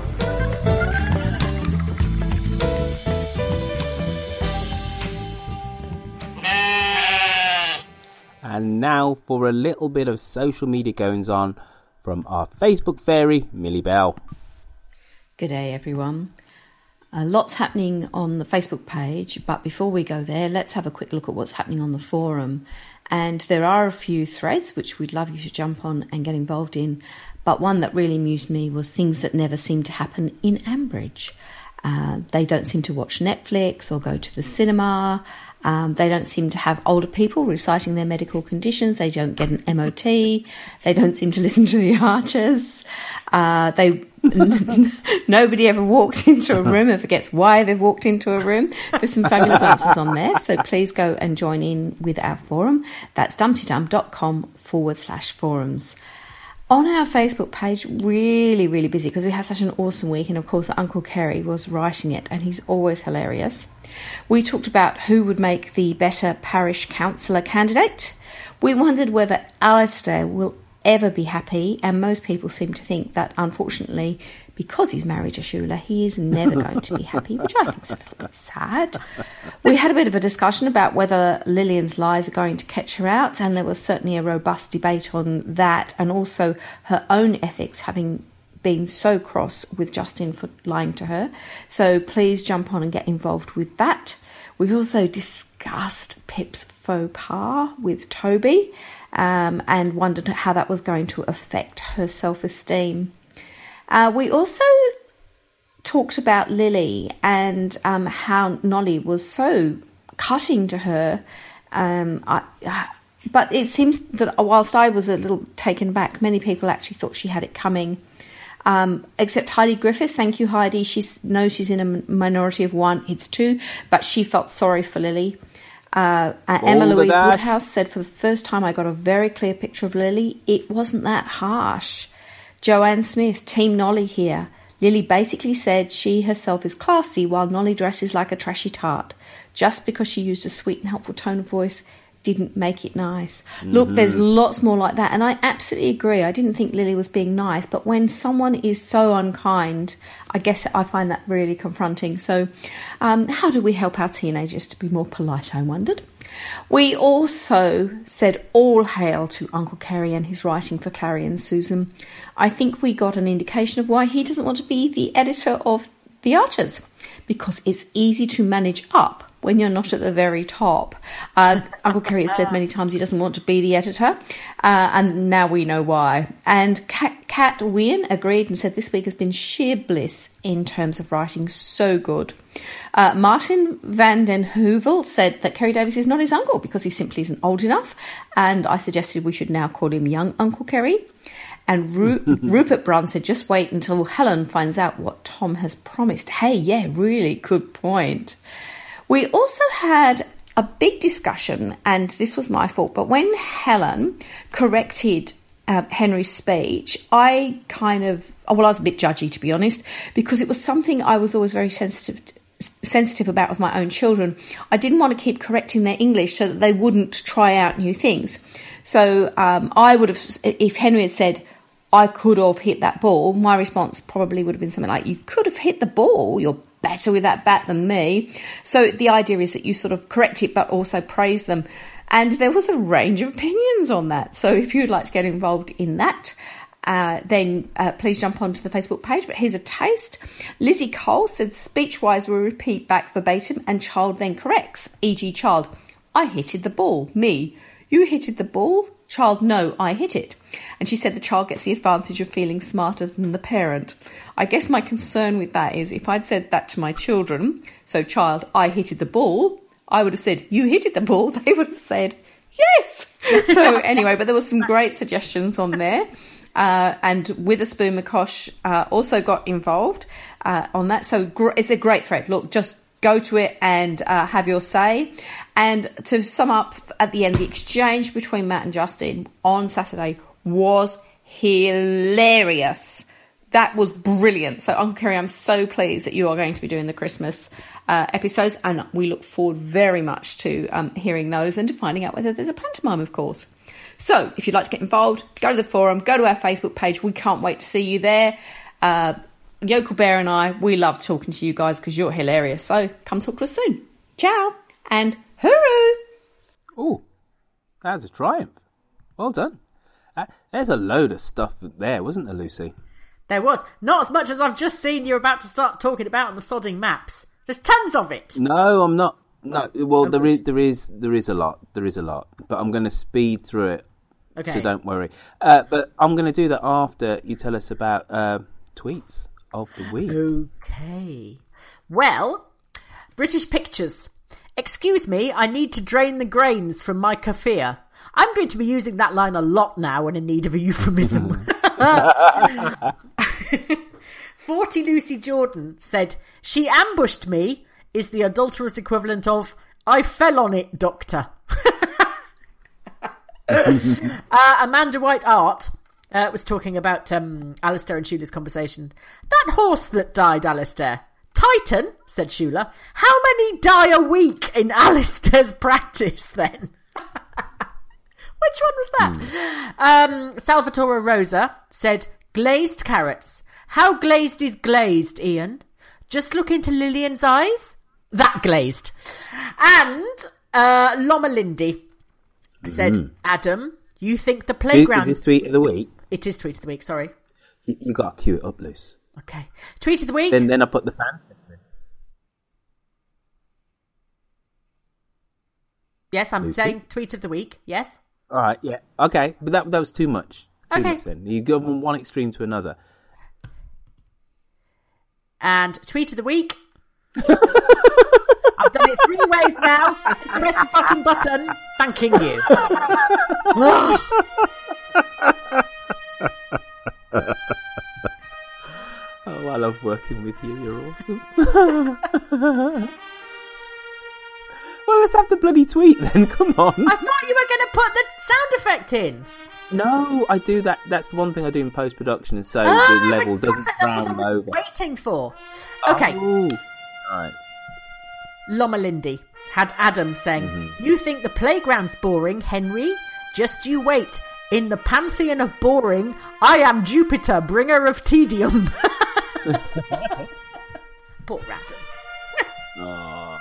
And now for a little bit of social media goings on from our Facebook fairy, Millie Bell. Good day, everyone. Lots happening on the Facebook page, but before we go there, let's have a quick look at what's happening on the forum. And there are a few threads which we'd love you to jump on and get involved in, but one that really amused me was things that never seem to happen in Ambridge. They don't seem to watch Netflix or go to the cinema. They don't seem to have older people reciting their medical conditions. They don't get an MOT. They don't seem to listen to the Archers. Nobody ever walks into a room and forgets why they've walked into a room. There's some fabulous answers on there. So please go and join in with our forum. That's dumptydum.com/forums. On our Facebook page, really, really busy because we had such an awesome week. And of course, Uncle Kerry was writing it and he's always hilarious. We talked about who would make the better parish councillor candidate. We wondered whether Alistair will ever be happy. And most people seem to think that, unfortunately, because he's married to Shula, he is never going to be happy, which I think is a little bit sad. We had a bit of a discussion about whether Lillian's lies are going to catch her out, and there was certainly a robust debate on that, and also her own ethics, having been so cross with Justin for lying to her. So please jump on and get involved with that. We also discussed Pip's faux pas with Toby, and wondered how that was going to affect her self-esteem. We also talked about Lily and how Nolly was so cutting to her. But it seems that whilst I was a little taken back, many people actually thought she had it coming. Except Heidi Griffiths. Thank you, Heidi. She knows she's in a minority of one. It's two, but she felt sorry for Lily. Emma Louise Woodhouse said, for the first time I got a very clear picture of Lily. It wasn't that harsh. Joanne Smith, Team Nolly here. Lily basically said she herself is classy while Nolly dresses like a trashy tart. Just because she used a sweet and helpful tone of voice didn't make it nice. Look, there's lots more like that, and I absolutely agree. I didn't think Lily was being nice, but when someone is so unkind, I guess I find that really confronting. So how do we help our teenagers to be more polite, I wondered? We also said all hail to Uncle Kerry and his writing for Clary and Susan. I think we got an indication of why he doesn't want to be the editor of The Archers, because it's easy to manage up when you're not at the very top. Uncle Kerry has said many times he doesn't want to be the editor, and now we know why. And Kat Wien agreed and said this week has been sheer bliss in terms of writing. So good. Martin van den Heuvel said that Kerry Davis is not his uncle because he simply isn't old enough, and I suggested we should now call him young Uncle Kerry. And Rupert Brown said, just wait until Helen finds out what Tom has promised. Hey, yeah, really good point. We also had a big discussion, and this was my fault, but when Helen corrected Henry's speech, I was a bit judgy, to be honest, because it was something I was always very sensitive about with my own children. I didn't want to keep correcting their English so that they wouldn't try out new things. So I would have, if Henry had said, I could have hit that ball, my response probably would have been something like, you could have hit the ball, you're better with that bat than me. So the idea is that you sort of correct it but also praise them. And there was a range of opinions on that. So if you'd like to get involved in that, then please jump onto the Facebook page. But here's a taste. Lizzie Cole said, speech-wise, we'll repeat back verbatim and child then corrects. E.g. child, I hitted the ball. Me, you hitted the ball. Child, no, I hit it. And she said the child gets the advantage of feeling smarter than the parent. I guess my concern with that is if I'd said that to my children, so child, I hitted the ball, I would have said, you hitted the ball. They would have said, yes. So anyway, but there were some great suggestions on there. And Witherspoon McCosh also got involved on that. So it's a great thread. Look, just go to it and have your say. And to sum up at the end, the exchange between Matt and Justin on Saturday was hilarious. That was brilliant. So, Uncle Kerry, I'm so pleased that you are going to be doing the Christmas episodes, and we look forward very much to hearing those and to finding out whether there's a pantomime, of course. So, if you'd like to get involved, go to the forum, go to our Facebook page. We can't wait to see you there. Yokel Bear and I, we love talking to you guys because you're hilarious. So, come talk to us soon. Ciao and hooroo! Oh, that was a triumph. Well done. There's a load of stuff there, wasn't there, Lucy? There was. Not as much as I've just seen you're about to start talking about on the sodding maps. There's tons of it. No, I'm not. No, well, there is a lot. There is a lot. But I'm going to speed through it. Okay. So don't worry. But I'm going to do that after you tell us about tweets of the week. Okay. Well, British Pictures. Excuse me, I need to drain the grains from my kefir. I'm going to be using that line a lot now when in need of a euphemism. 40 Lucy Jordan said, she ambushed me is the adulterous equivalent of, I fell on it, doctor. Amanda White Art was talking about Alistair and Shula's conversation. That horse that died, Alistair. Titan, said Shula. How many die a week in Alistair's practice then? Which one was that? Salvatore Rosa said, glazed carrots. How glazed is glazed, Ian? Just look into Lillian's eyes. That glazed. And Loma Lindy said, Adam, you think the playground... Is this tweet of the week? It is tweet of the week, sorry. You got to cue it up, Luce. Okay. Tweet of the week. Then I put the fan. Yes, I'm saying tweet of the week. Yes. All right. Yeah. Okay. But that was too much. Too okay. much then. You go from one extreme to another. And tweet of the week. I've done it 3 ways now. Just press the fucking button. Thanking you. Oh, I love working with you. You're awesome. Well, let's have the bloody tweet then. Come on. I thought you were going to put the sound effect in. No, I do that. That's the one thing I do in post-production, and so the level doesn't round over. Waiting for. Okay. Oh. All right. Loma Lindy had Adam saying, You think the playground's boring, Henry? Just you wait. In the pantheon of boring, I am Jupiter, bringer of tedium. Poor Adam. Oh.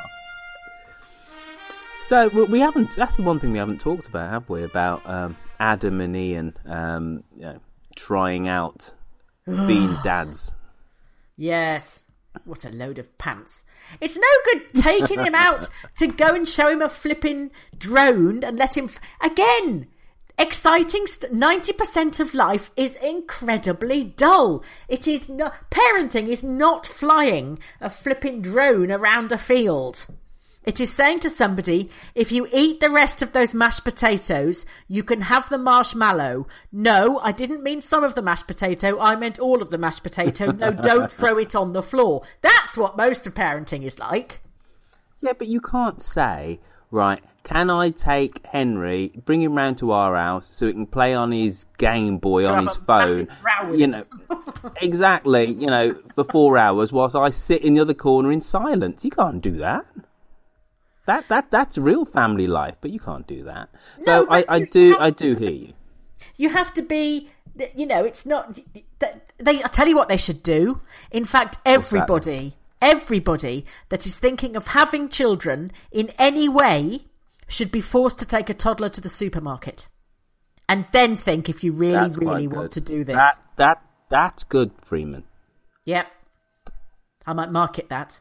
So we haven't. That's the one thing we haven't talked about, have we? About Adam and Ian trying out being dads. Yes. What a load of pants. It's no good taking him out to go and show him a flipping drone and let him... Again, exciting... 90% of life is incredibly dull. It is not... Parenting is not flying a flipping drone around a field. It is saying to somebody, if you eat the rest of those mashed potatoes, you can have the marshmallow. No, I didn't mean some of the mashed potato. I meant all of the mashed potato. No, don't throw it on the floor. That's what most of parenting is like. Yeah, but you can't say, right, can I take Henry, bring him round to our house so he can play on his Game Boy on his phone, you know, exactly, you know, for 4 hours whilst I sit in the other corner in silence. You can't do that. That's real family life, but you can't do that. No, so I do hear you. You have to be, you know, it's not. I tell you what they should do. In fact, everybody that is thinking of having children in any way should be forced to take a toddler to the supermarket, and then think if you really want to do this. That's good, Freeman. Yep, I might market that.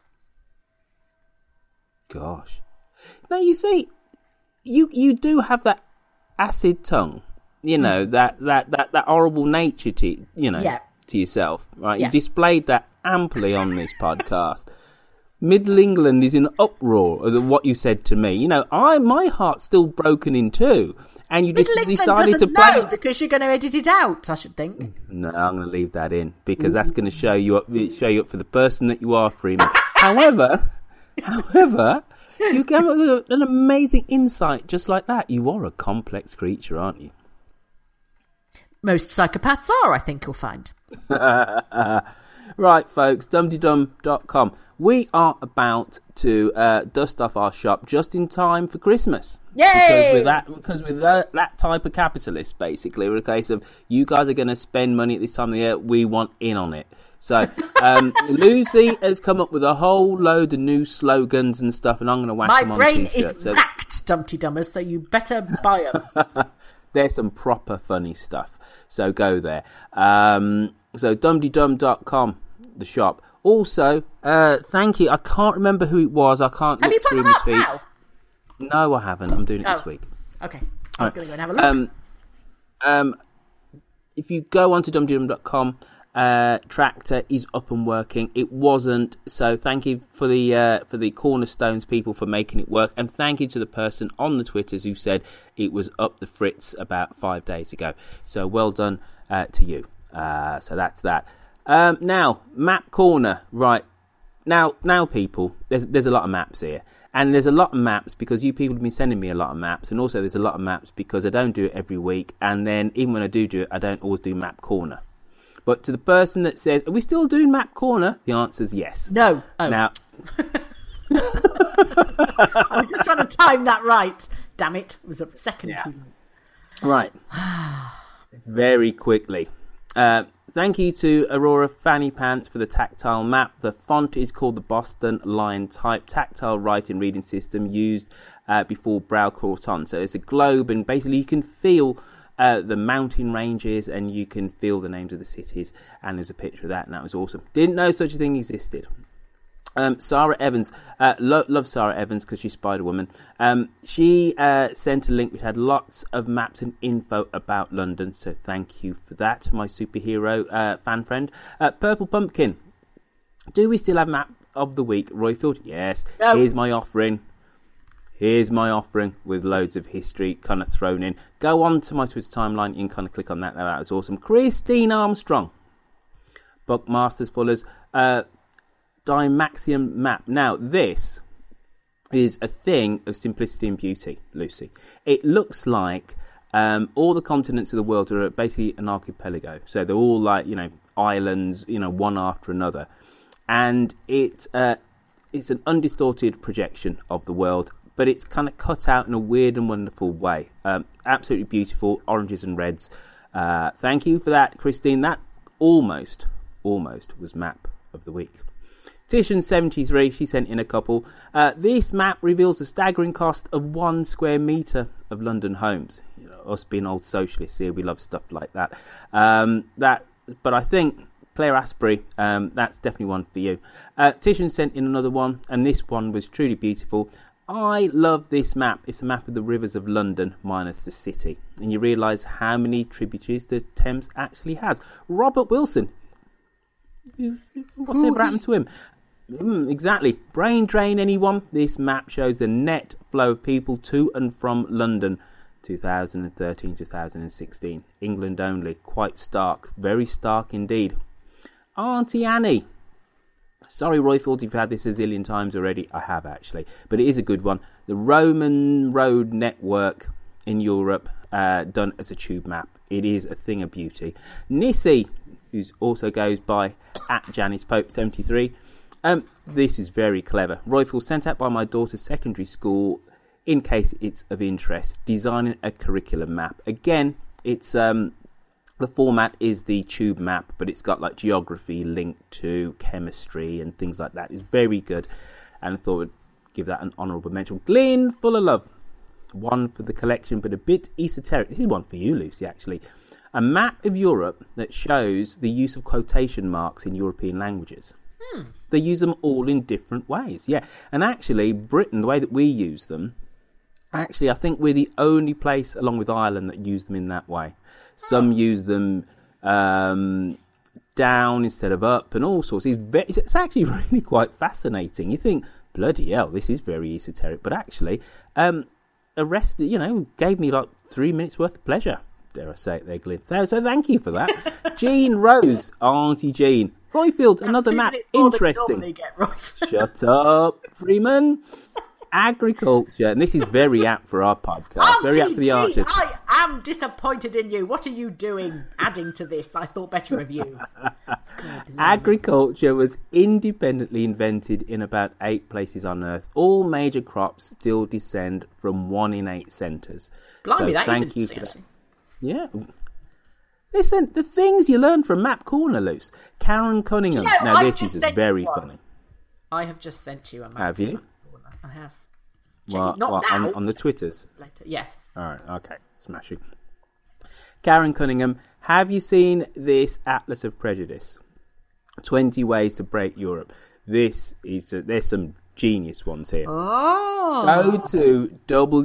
Gosh. Now, you see, you do have that acid tongue, you know, that horrible nature to yourself, right? Yeah. You displayed that amply on this podcast. Middle England is in uproar of what you said to me. You know, my heart's still broken in two, and you just decided to play because you're going to edit it out, I should think. No, I'm going to leave that in because that's going to show you up for the person that you are, Freeman. However. You came up with an amazing insight just like that. You are a complex creature, aren't you? Most psychopaths are, I think you'll find. Right, folks, dumdydum.com. We are about to dust off our shop just in time for Christmas. Yay! Because with that type of capitalist, basically, we're a case of you guys are going to spend money at this time of the year. We want in on it. So, Lucy has come up with a whole load of new slogans and stuff, and I'm going to whack them on t-shirts. My brain is racked, Dumpty Dummers, so you better buy them. There's some proper funny stuff, so go there. So, dumdydum.com, the shop. Also, thank you. I can't remember who it was. I can't look through my tweets. No, I haven't. I'm doing it this week. Okay. I was going to go and have a look. If you go onto dumdydum.com, Tractor is up and working. It wasn't, so thank you for the Cornerstones people for making it work, and thank you to the person on the Twitters who said it was up the fritz about 5 days ago. So well done to you. So that's that. Now, Map Corner. Right now, people, there's a lot of maps here. And there's a lot of maps because you people have been sending me a lot of maps. And also there's a lot of maps because I don't do it every week. And then even when I do it, I don't always do Map Corner. But to the person that says, are we still doing Map Corner? The answer is yes. No. Oh. Now, I was just trying to time that right. Damn it. It was a second too late. Right. Very quickly. Thank you to Aurora Fanny Pants for the tactile map. The font is called the Boston Line Type tactile writing reading system used before Braille caught on. So it's a globe, and basically you can feel the mountain ranges and you can feel the names of the cities, and there's a picture of that, and that was awesome. Didn't know such a thing existed. Sarah Evans, love Sarah Evans because she's Spider-Woman. She sent a link which had lots of maps and info about London, so thank you for that, my superhero fan friend. Purple Pumpkin, do we still have map of the week, Royfield? Yes. No. Here's my offering with loads of history kind of thrown in. Go on to my Twitter timeline, you can kind of click on that. That was awesome. Christine Armstrong, Buckmasters Fullers, Dymaxium map. Now, this is a thing of simplicity and beauty, Lucy. It looks like all the continents of the world are basically an archipelago. So they're all like, islands, one after another. And it's an undistorted projection of the world, but it's kind of cut out in a weird and wonderful way. Absolutely beautiful, oranges and reds. Thank you for that, Christine. That almost was map of the week. Titian73, she sent in a couple. This map reveals the staggering cost of 1 square metre of London homes. Us being old socialists here, we love stuff like that. But I think, Claire Asprey, that's definitely one for you. Titian sent in another one, and this one was truly beautiful. I love this map. It's a map of the rivers of London minus the city. And you realise how many tributaries the Thames actually has. Robert Wilson. What's ever happened to him? Exactly. Brain drain, anyone? This map shows the net flow of people to and from London 2013-2016. England only. Quite stark. Very stark indeed. Auntie Annie. Sorry, Royfield, if you've had this a zillion times already. I have, actually. But it is a good one. The Roman road network in Europe, done as a tube map. It is a thing of beauty. Nissy, who also goes by @JanisPope73. This is very clever. Royfield, sent out by my daughter's secondary school in case it's of interest. Designing a curriculum map. Again, it's... the format is the tube map, but it's got like geography linked to chemistry and things like that. It's very good, and I thought I'd give that an honourable mention. Glyn, full of love. One for the collection, but a bit esoteric. This is one for you, Lucy, actually. A map of Europe that shows the use of quotation marks in European languages. They use them all in different ways. Yeah, and actually, Britain, the way that we use them, actually, I think we're the only place, along with Ireland, that use them in that way. Some use them down instead of up and all sorts. It's actually really quite fascinating. You think, bloody hell, this is very esoteric. But actually, gave me like 3 minutes worth of pleasure. Dare I say it there, Glyn. So thank you for that. Jean Rose, Auntie Jean. Royfield, another map. Interesting. Shut up, Freeman. Agriculture, and this is very apt for our podcast. Very apt for the Archers. I am disappointed in you. What are you doing adding to this? I thought better of you. Agriculture was independently invented in about 8 places on Earth. All major crops still descend from 1 in 8 centres. Blimey, so that thank is you for that. Yeah. Listen, the things you learn from Map Corner, Luce. Karen Cunningham. Now, this is very funny. I have just sent you a map. Have you? I have. Well, not now. On the Twitters? Later. Yes. All right, okay. Smashing. Karen Cunningham, have you seen this Atlas of Prejudice? 20 ways to break Europe. There's some genius ones here. Oh. Go to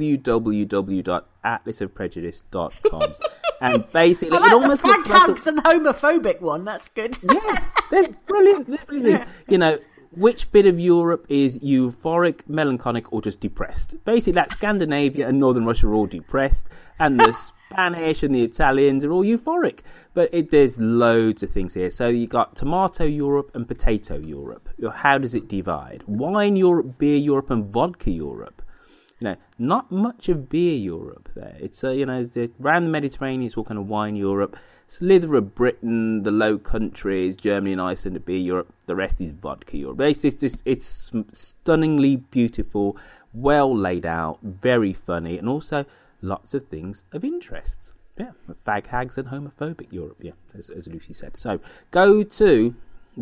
www.atlasofprejudice.com. And basically, I like it almost the Frank looks like Hanks and homophobic one. That's good. Yes, they're brilliant. You know, which bit of Europe is euphoric, melancholic, or just depressed? Basically, that Scandinavia and Northern Russia are all depressed, and the Spanish and the Italians are all euphoric. But there's loads of things here. So you got tomato Europe and potato Europe. How does it divide? Wine Europe, beer Europe, and vodka Europe. You know, not much of beer Europe there. It's around the Mediterranean, it's all kind of wine Europe. Slither of Britain, the Low Countries, Germany and Iceland are beer Europe. The rest is vodka Europe. It's stunningly beautiful, well laid out, very funny, and also lots of things of interest. Yeah, fag hags and homophobic Europe. Yeah, as Lucy said. So go to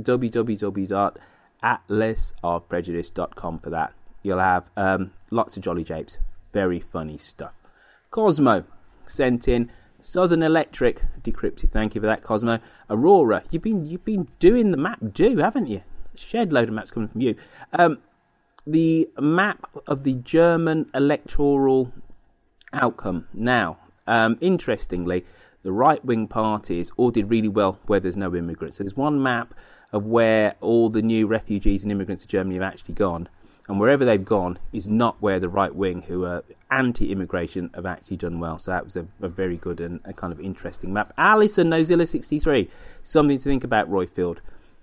www.atlasofprejudice.com for that. You'll have lots of jolly japes. Very funny stuff. Cosmo sent in Southern Electric decrypted. Thank you for that, Cosmo. Aurora, you've been doing the map haven't you? Shed load of maps coming from you. The map of the German electoral outcome. Now, interestingly, the right-wing parties all did really well where there's no immigrants. So there's one map of where all the new refugees and immigrants to Germany have actually gone. And wherever they've gone is not where the right wing, who are anti-immigration, have actually done well. So that was a very good and a kind of interesting map. Alison Nozilla63, something to think about, Royfield.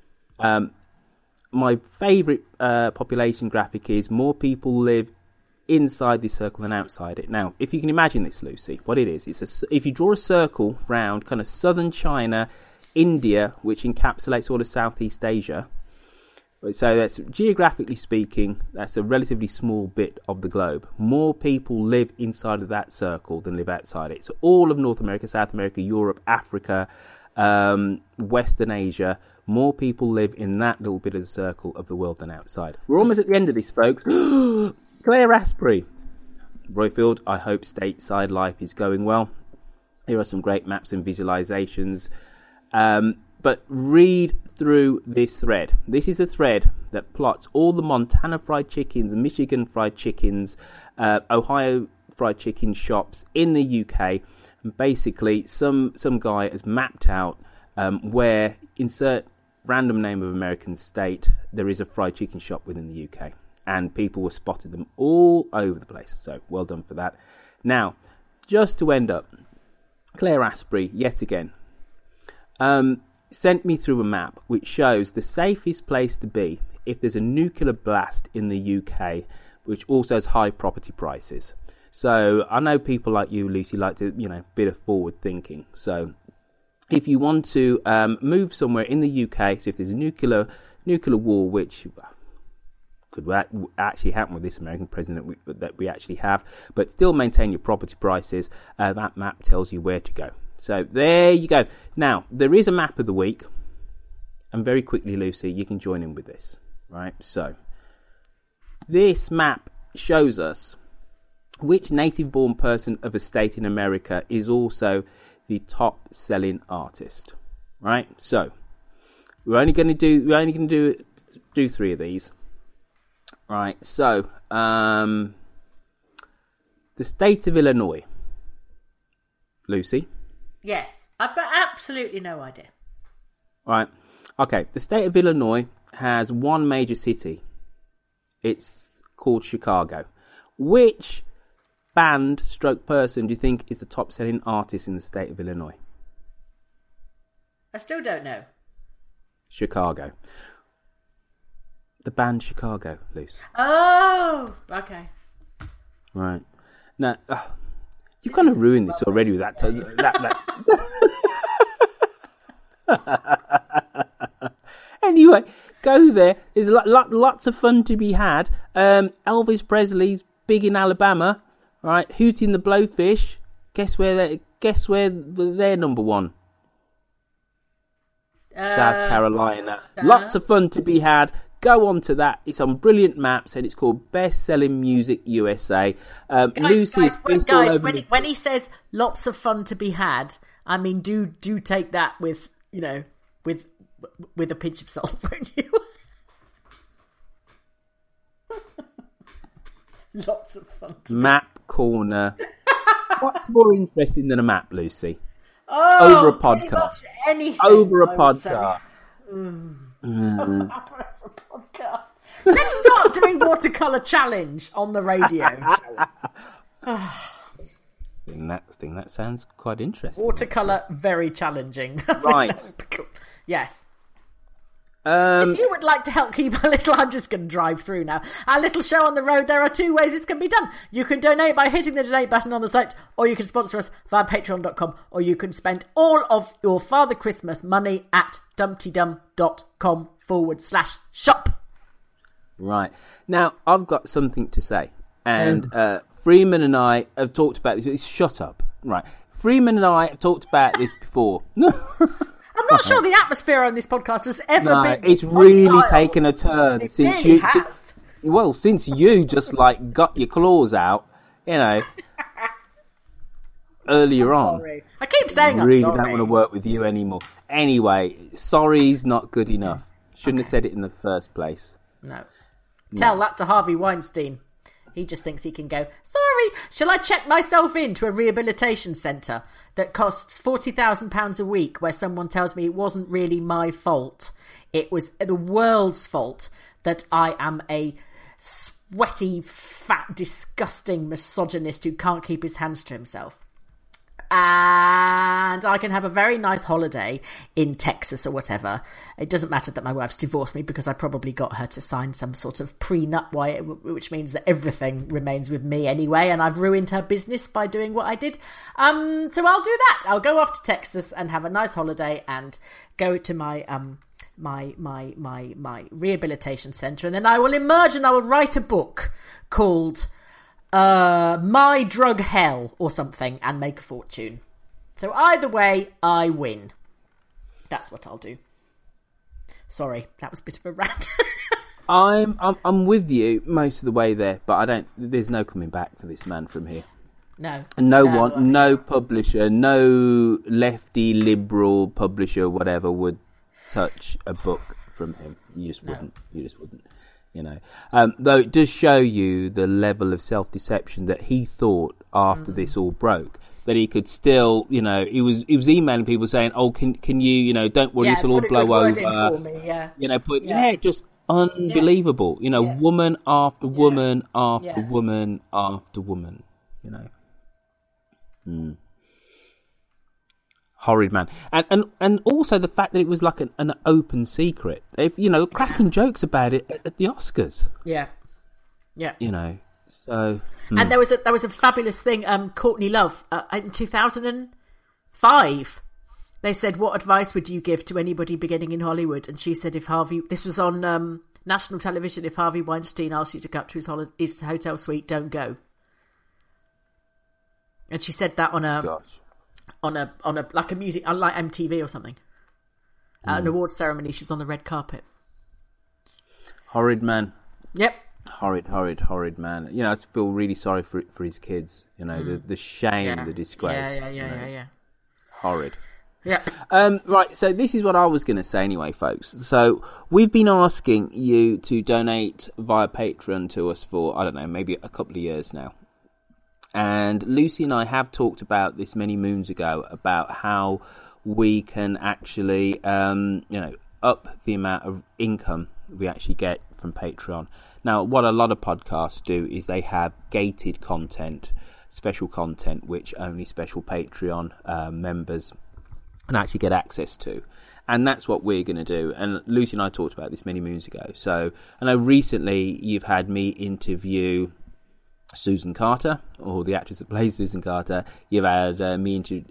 My favourite population graphic is more people live inside this circle than outside it. Now, if you can imagine this, Lucy, what it is, if you draw a circle round kind of southern China, India, which encapsulates all of Southeast Asia. So that's, geographically speaking, that's a relatively small bit of the globe. More people live inside of that circle than live outside it. So all of North America, South America, Europe, Africa, Western Asia, more people live in that little bit of the circle of the world than outside. We're almost at the end of this, folks. Claire Asprey. Royfield, I hope stateside life is going well. Here are some great maps and visualizations. But read through this thread. This is a thread that plots all the Montana fried chickens, Michigan fried chickens, Ohio fried chicken shops in the UK. And basically, some guy has mapped out where, insert random name of American state, there is a fried chicken shop within the UK. And people were spotted them all over the place. So, well done for that. Now, just to end up, Claire Asprey, yet again. sent me through a map which shows the safest place to be if there's a nuclear blast in the UK, which also has high property prices. So I know people like you, Lucy, like to, bit of forward thinking. So if you want to move somewhere in the UK, so if there's a nuclear war, which could actually happen with this American president that we actually have, but still maintain your property prices, that map tells you where to go. So there you go. Now, there is a map of the week, and very quickly, Lucy, you can join in with this, right? So this map shows us which native-born person of a state in America is also the top-selling artist, right? So we're only going to do 3 of these. Right, so the state of Illinois. Lucy? Yes, I've got absolutely no idea. Right, okay, the state of Illinois has one major city. It's called Chicago. Which band / person do you think is the top selling artist in the state of Illinois? I still don't know. Chicago. The band Chicago, Luce. Oh, okay. Right. Now, you kind of ruined this already with that. Anyway, go there. There's lots of fun to be had. Elvis Presley's big in Alabama, right? Hootie and the Blowfish. Guess where they're number 1? South Carolina. Lots of fun to be had. Go on to that. It's on brilliant maps, and it's called Best Selling Music USA. Lucy is pissed all over me. When he says lots of fun to be had, I mean, do take that with with a pinch of salt, won't you? Lots of fun. Map corner. What's more interesting than a map, Lucy? Oh, over a podcast. Anything, over a podcast. Podcast. Let's start doing watercolour challenge on the radio. I think that sounds quite interesting. Watercolour, very challenging. Right. Yes. If you would like to help keep I'm just going to drive through now. Our little show on the road, there are 2 ways this can be done. You can donate by hitting the donate button on the site, or you can sponsor us via patreon.com, or you can spend all of your Father Christmas money at dumptydum.com/shop. Right. Now, I've got something to say. And Freeman and I have talked about this. Shut up. Right. Freeman and I have talked about this before. I'm not sure the atmosphere on this podcast has ever been. It's really taken a turn it since really you. Has. Well, since you just got your claws out, earlier on. Sorry. I keep saying I really I'm sorry. don't want to work with you anymore. Anyway, sorry's not good enough. Shouldn't have said it in the first place. No. Tell that to Harvey Weinstein. He just thinks he can go, sorry, shall I check myself into a rehabilitation centre that costs £40,000 a week, where someone tells me it wasn't really my fault. It was the world's fault that I am a sweaty, fat, disgusting misogynist who can't keep his hands to himself. And I can have a very nice holiday in Texas or whatever. It doesn't matter that my wife's divorced me, because I probably got her to sign some sort of prenup, which means that everything remains with me anyway, and I've ruined her business by doing what I did. So I'll do that. I'll go off to Texas and have a nice holiday and go to my my rehabilitation centre, and then I will emerge and I will write a book called My Drug Hell or something, and make a fortune. So either way, I win. That's what I'll do. Sorry, that was a bit of a rant. I'm with you most of the way there, but there's no coming back for this man from here. No. No publisher, no lefty liberal publisher, whatever, would touch a book from him. You just wouldn't. Though it does show you the level of self-deception that he thought after this all broke, that he could still, he was emailing people saying, "Oh, can you, don't worry, this will all blow over." For me, just unbelievable. Woman after woman after woman after woman. Horrid, man. And also the fact that it was like an open secret. If, cracking jokes about it at the Oscars. Yeah. So. And there was a fabulous thing. Courtney Love in 2005. They said, "What advice would you give to anybody beginning in Hollywood?" And she said, this was on national television, if Harvey Weinstein asks you to go up to his hotel suite, don't go. And she said that on a like a music, like MTV or something, at an award ceremony. She was on the red carpet. Horrid, man. Yep. Horrid, man. I feel really sorry for his kids. The shame, the disgrace. Yeah. Horrid. Yeah. Right, so this is what I was going to say anyway, folks. So we've been asking you to donate via Patreon to us for, I don't know, maybe a couple of years now. And Lucy and I have talked about this many moons ago, about how we can actually, up the amount of income we actually get from Patreon. Now, what a lot of podcasts do is they have gated content, special content, which only special Patreon members and actually get access to. And that's what we're going to do. And Lucy and I talked about this many moons ago. So I know recently you've had me interview Susan Carter, or the actress that plays Susan Carter. You've had me do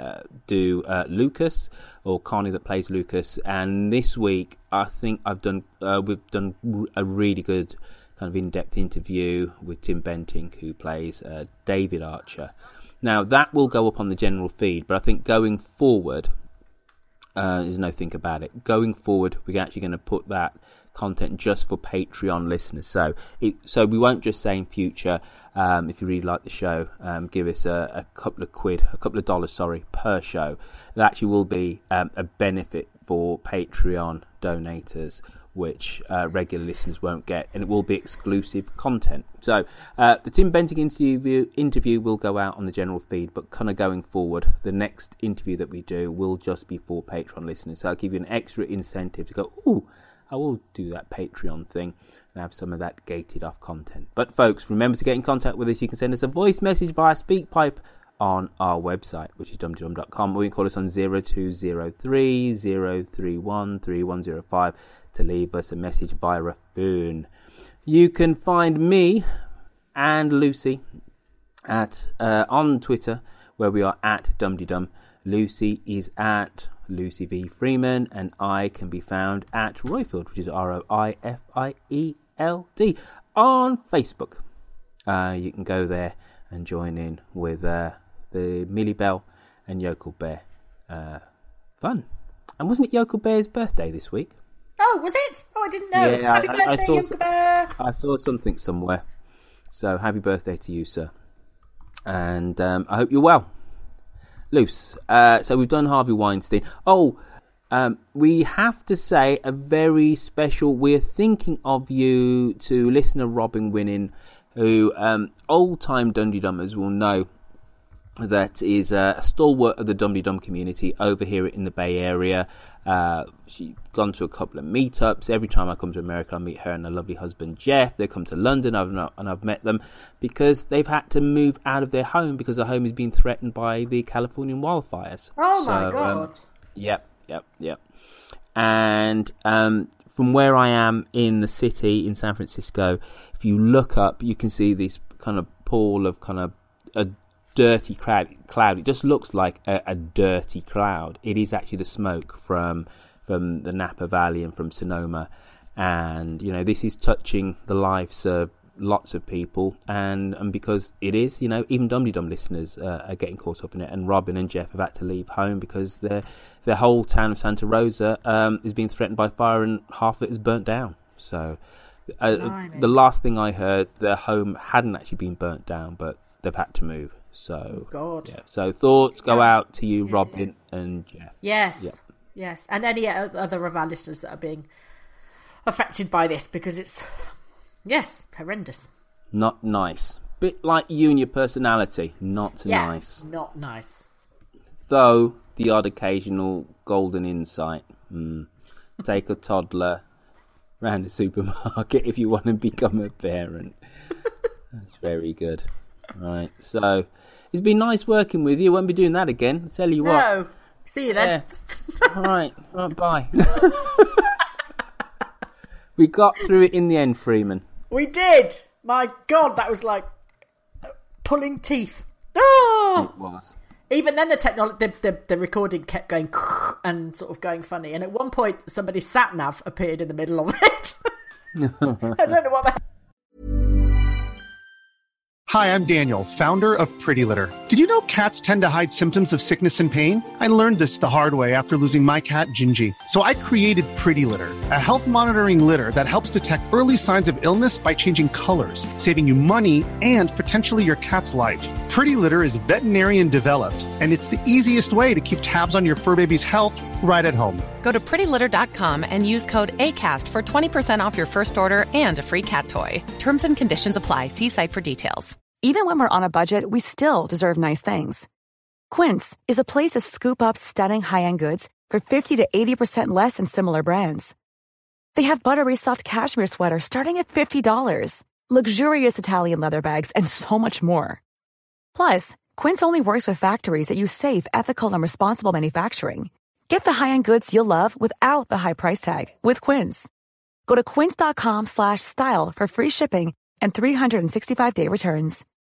Lucas, or Connie that plays Lucas. And this week, I think we've done a really good kind of in-depth interview with Tim Bentinck, who plays David Archer. Now, that will go up on the general feed, but I think going forward, there's no think about it. Going forward, we're actually going to put that content just for Patreon listeners. So we won't just say in future, if you really like the show, give us a couple of dollars, per show. That actually will be a benefit for Patreon donators, which regular listeners won't get, and it will be exclusive content. So the Tim Bentinck interview will go out on the general feed, but kind of going forward, the next interview that we do will just be for Patreon listeners. So I'll give you an extra incentive to go, ooh, I will do that Patreon thing and have some of that gated off content. But folks, remember to get in contact with us. You can send us a voice message via SpeakPipe on our website, which is dumtydum.com, or you can call us on 0203 031 3105 to leave us a message via a phone. You can find me and Lucy at on Twitter, where we are at dumdydum. Lucy is at Lucy V Freeman, and I can be found at Roifield, which is ROIFIELD, on Facebook. You can go there and join in with the Millie Bell and Yokel Bear fun. And wasn't it Yokel Bear's birthday this week? Oh, was it? Oh, I didn't know. Yeah, happy birthday, Yokel Bear. I saw something somewhere. So happy birthday to you, sir. And I hope you're well. Luce, so we've done Harvey Weinstein. We have to say a very special, we're thinking of you, to listener Robin Winning, who old-time Dum-de-Dummers will know that is a stalwart of the Dum-de-Dum community over here in the Bay Area. She's gone to a couple of meetups. Every time I come to America, I meet her and her lovely husband Jeff. They come to London, and I've met them because they've had to move out of their home because their home is being threatened by the Californian wildfires. Oh my God. Yep. And from where I am in the city in San Francisco, if you look up, you can see this kind of pool of kind of a dirty cloud. It just looks like a dirty cloud. It is actually the smoke from the Napa Valley and from Sonoma, and this is touching the lives of lots of people, and because it is, even Dum-de-Dum listeners are getting caught up in it. And Robin and Jeff have had to leave home because the whole town of Santa Rosa is being threatened by fire, and half of it is burnt down. So the last thing I heard, their home hadn't actually been burnt down, but they've had to move. So God. Yeah. So thoughts go out to you, Robin and Jeff. Yes, and any other of our listeners that are being affected by this, because it's horrendous. Not nice. Bit like you and your personality. Not nice. Not nice. Though the odd occasional golden insight. Take a toddler round a supermarket if you want to become a parent. That's very good. Right, so it's been nice working with you. Won't be doing that again. I tell you what. See you then. Yeah. All right, bye. We got through it in the end, Freeman. We did. My God, that was like pulling teeth. Oh! It was. Even then, the recording kept going and sort of going funny. And at one point, somebody's sat-nav appeared in the middle of it. I don't know what that... Hi, I'm Daniel, founder of Pretty Litter. Did you know cats tend to hide symptoms of sickness and pain? I learned this the hard way after losing my cat, Gingy. So I created Pretty Litter, a health monitoring litter that helps detect early signs of illness by changing colors, saving you money and potentially your cat's life. Pretty Litter is veterinarian developed, and it's the easiest way to keep tabs on your fur baby's health right at home. Go to prettylitter.com and use code ACAST for 20% off your first order and a free cat toy. Terms and conditions apply. See site for details. Even when we're on a budget, we still deserve nice things. Quince is a place to scoop up stunning high-end goods for 50 to 80% less than similar brands. They have buttery soft cashmere sweaters starting at $50, luxurious Italian leather bags, and so much more. Plus, Quince only works with factories that use safe, ethical, and responsible manufacturing. Get the high-end goods you'll love without the high price tag with Quince. Go to quince.com/style for free shipping and 365-day returns.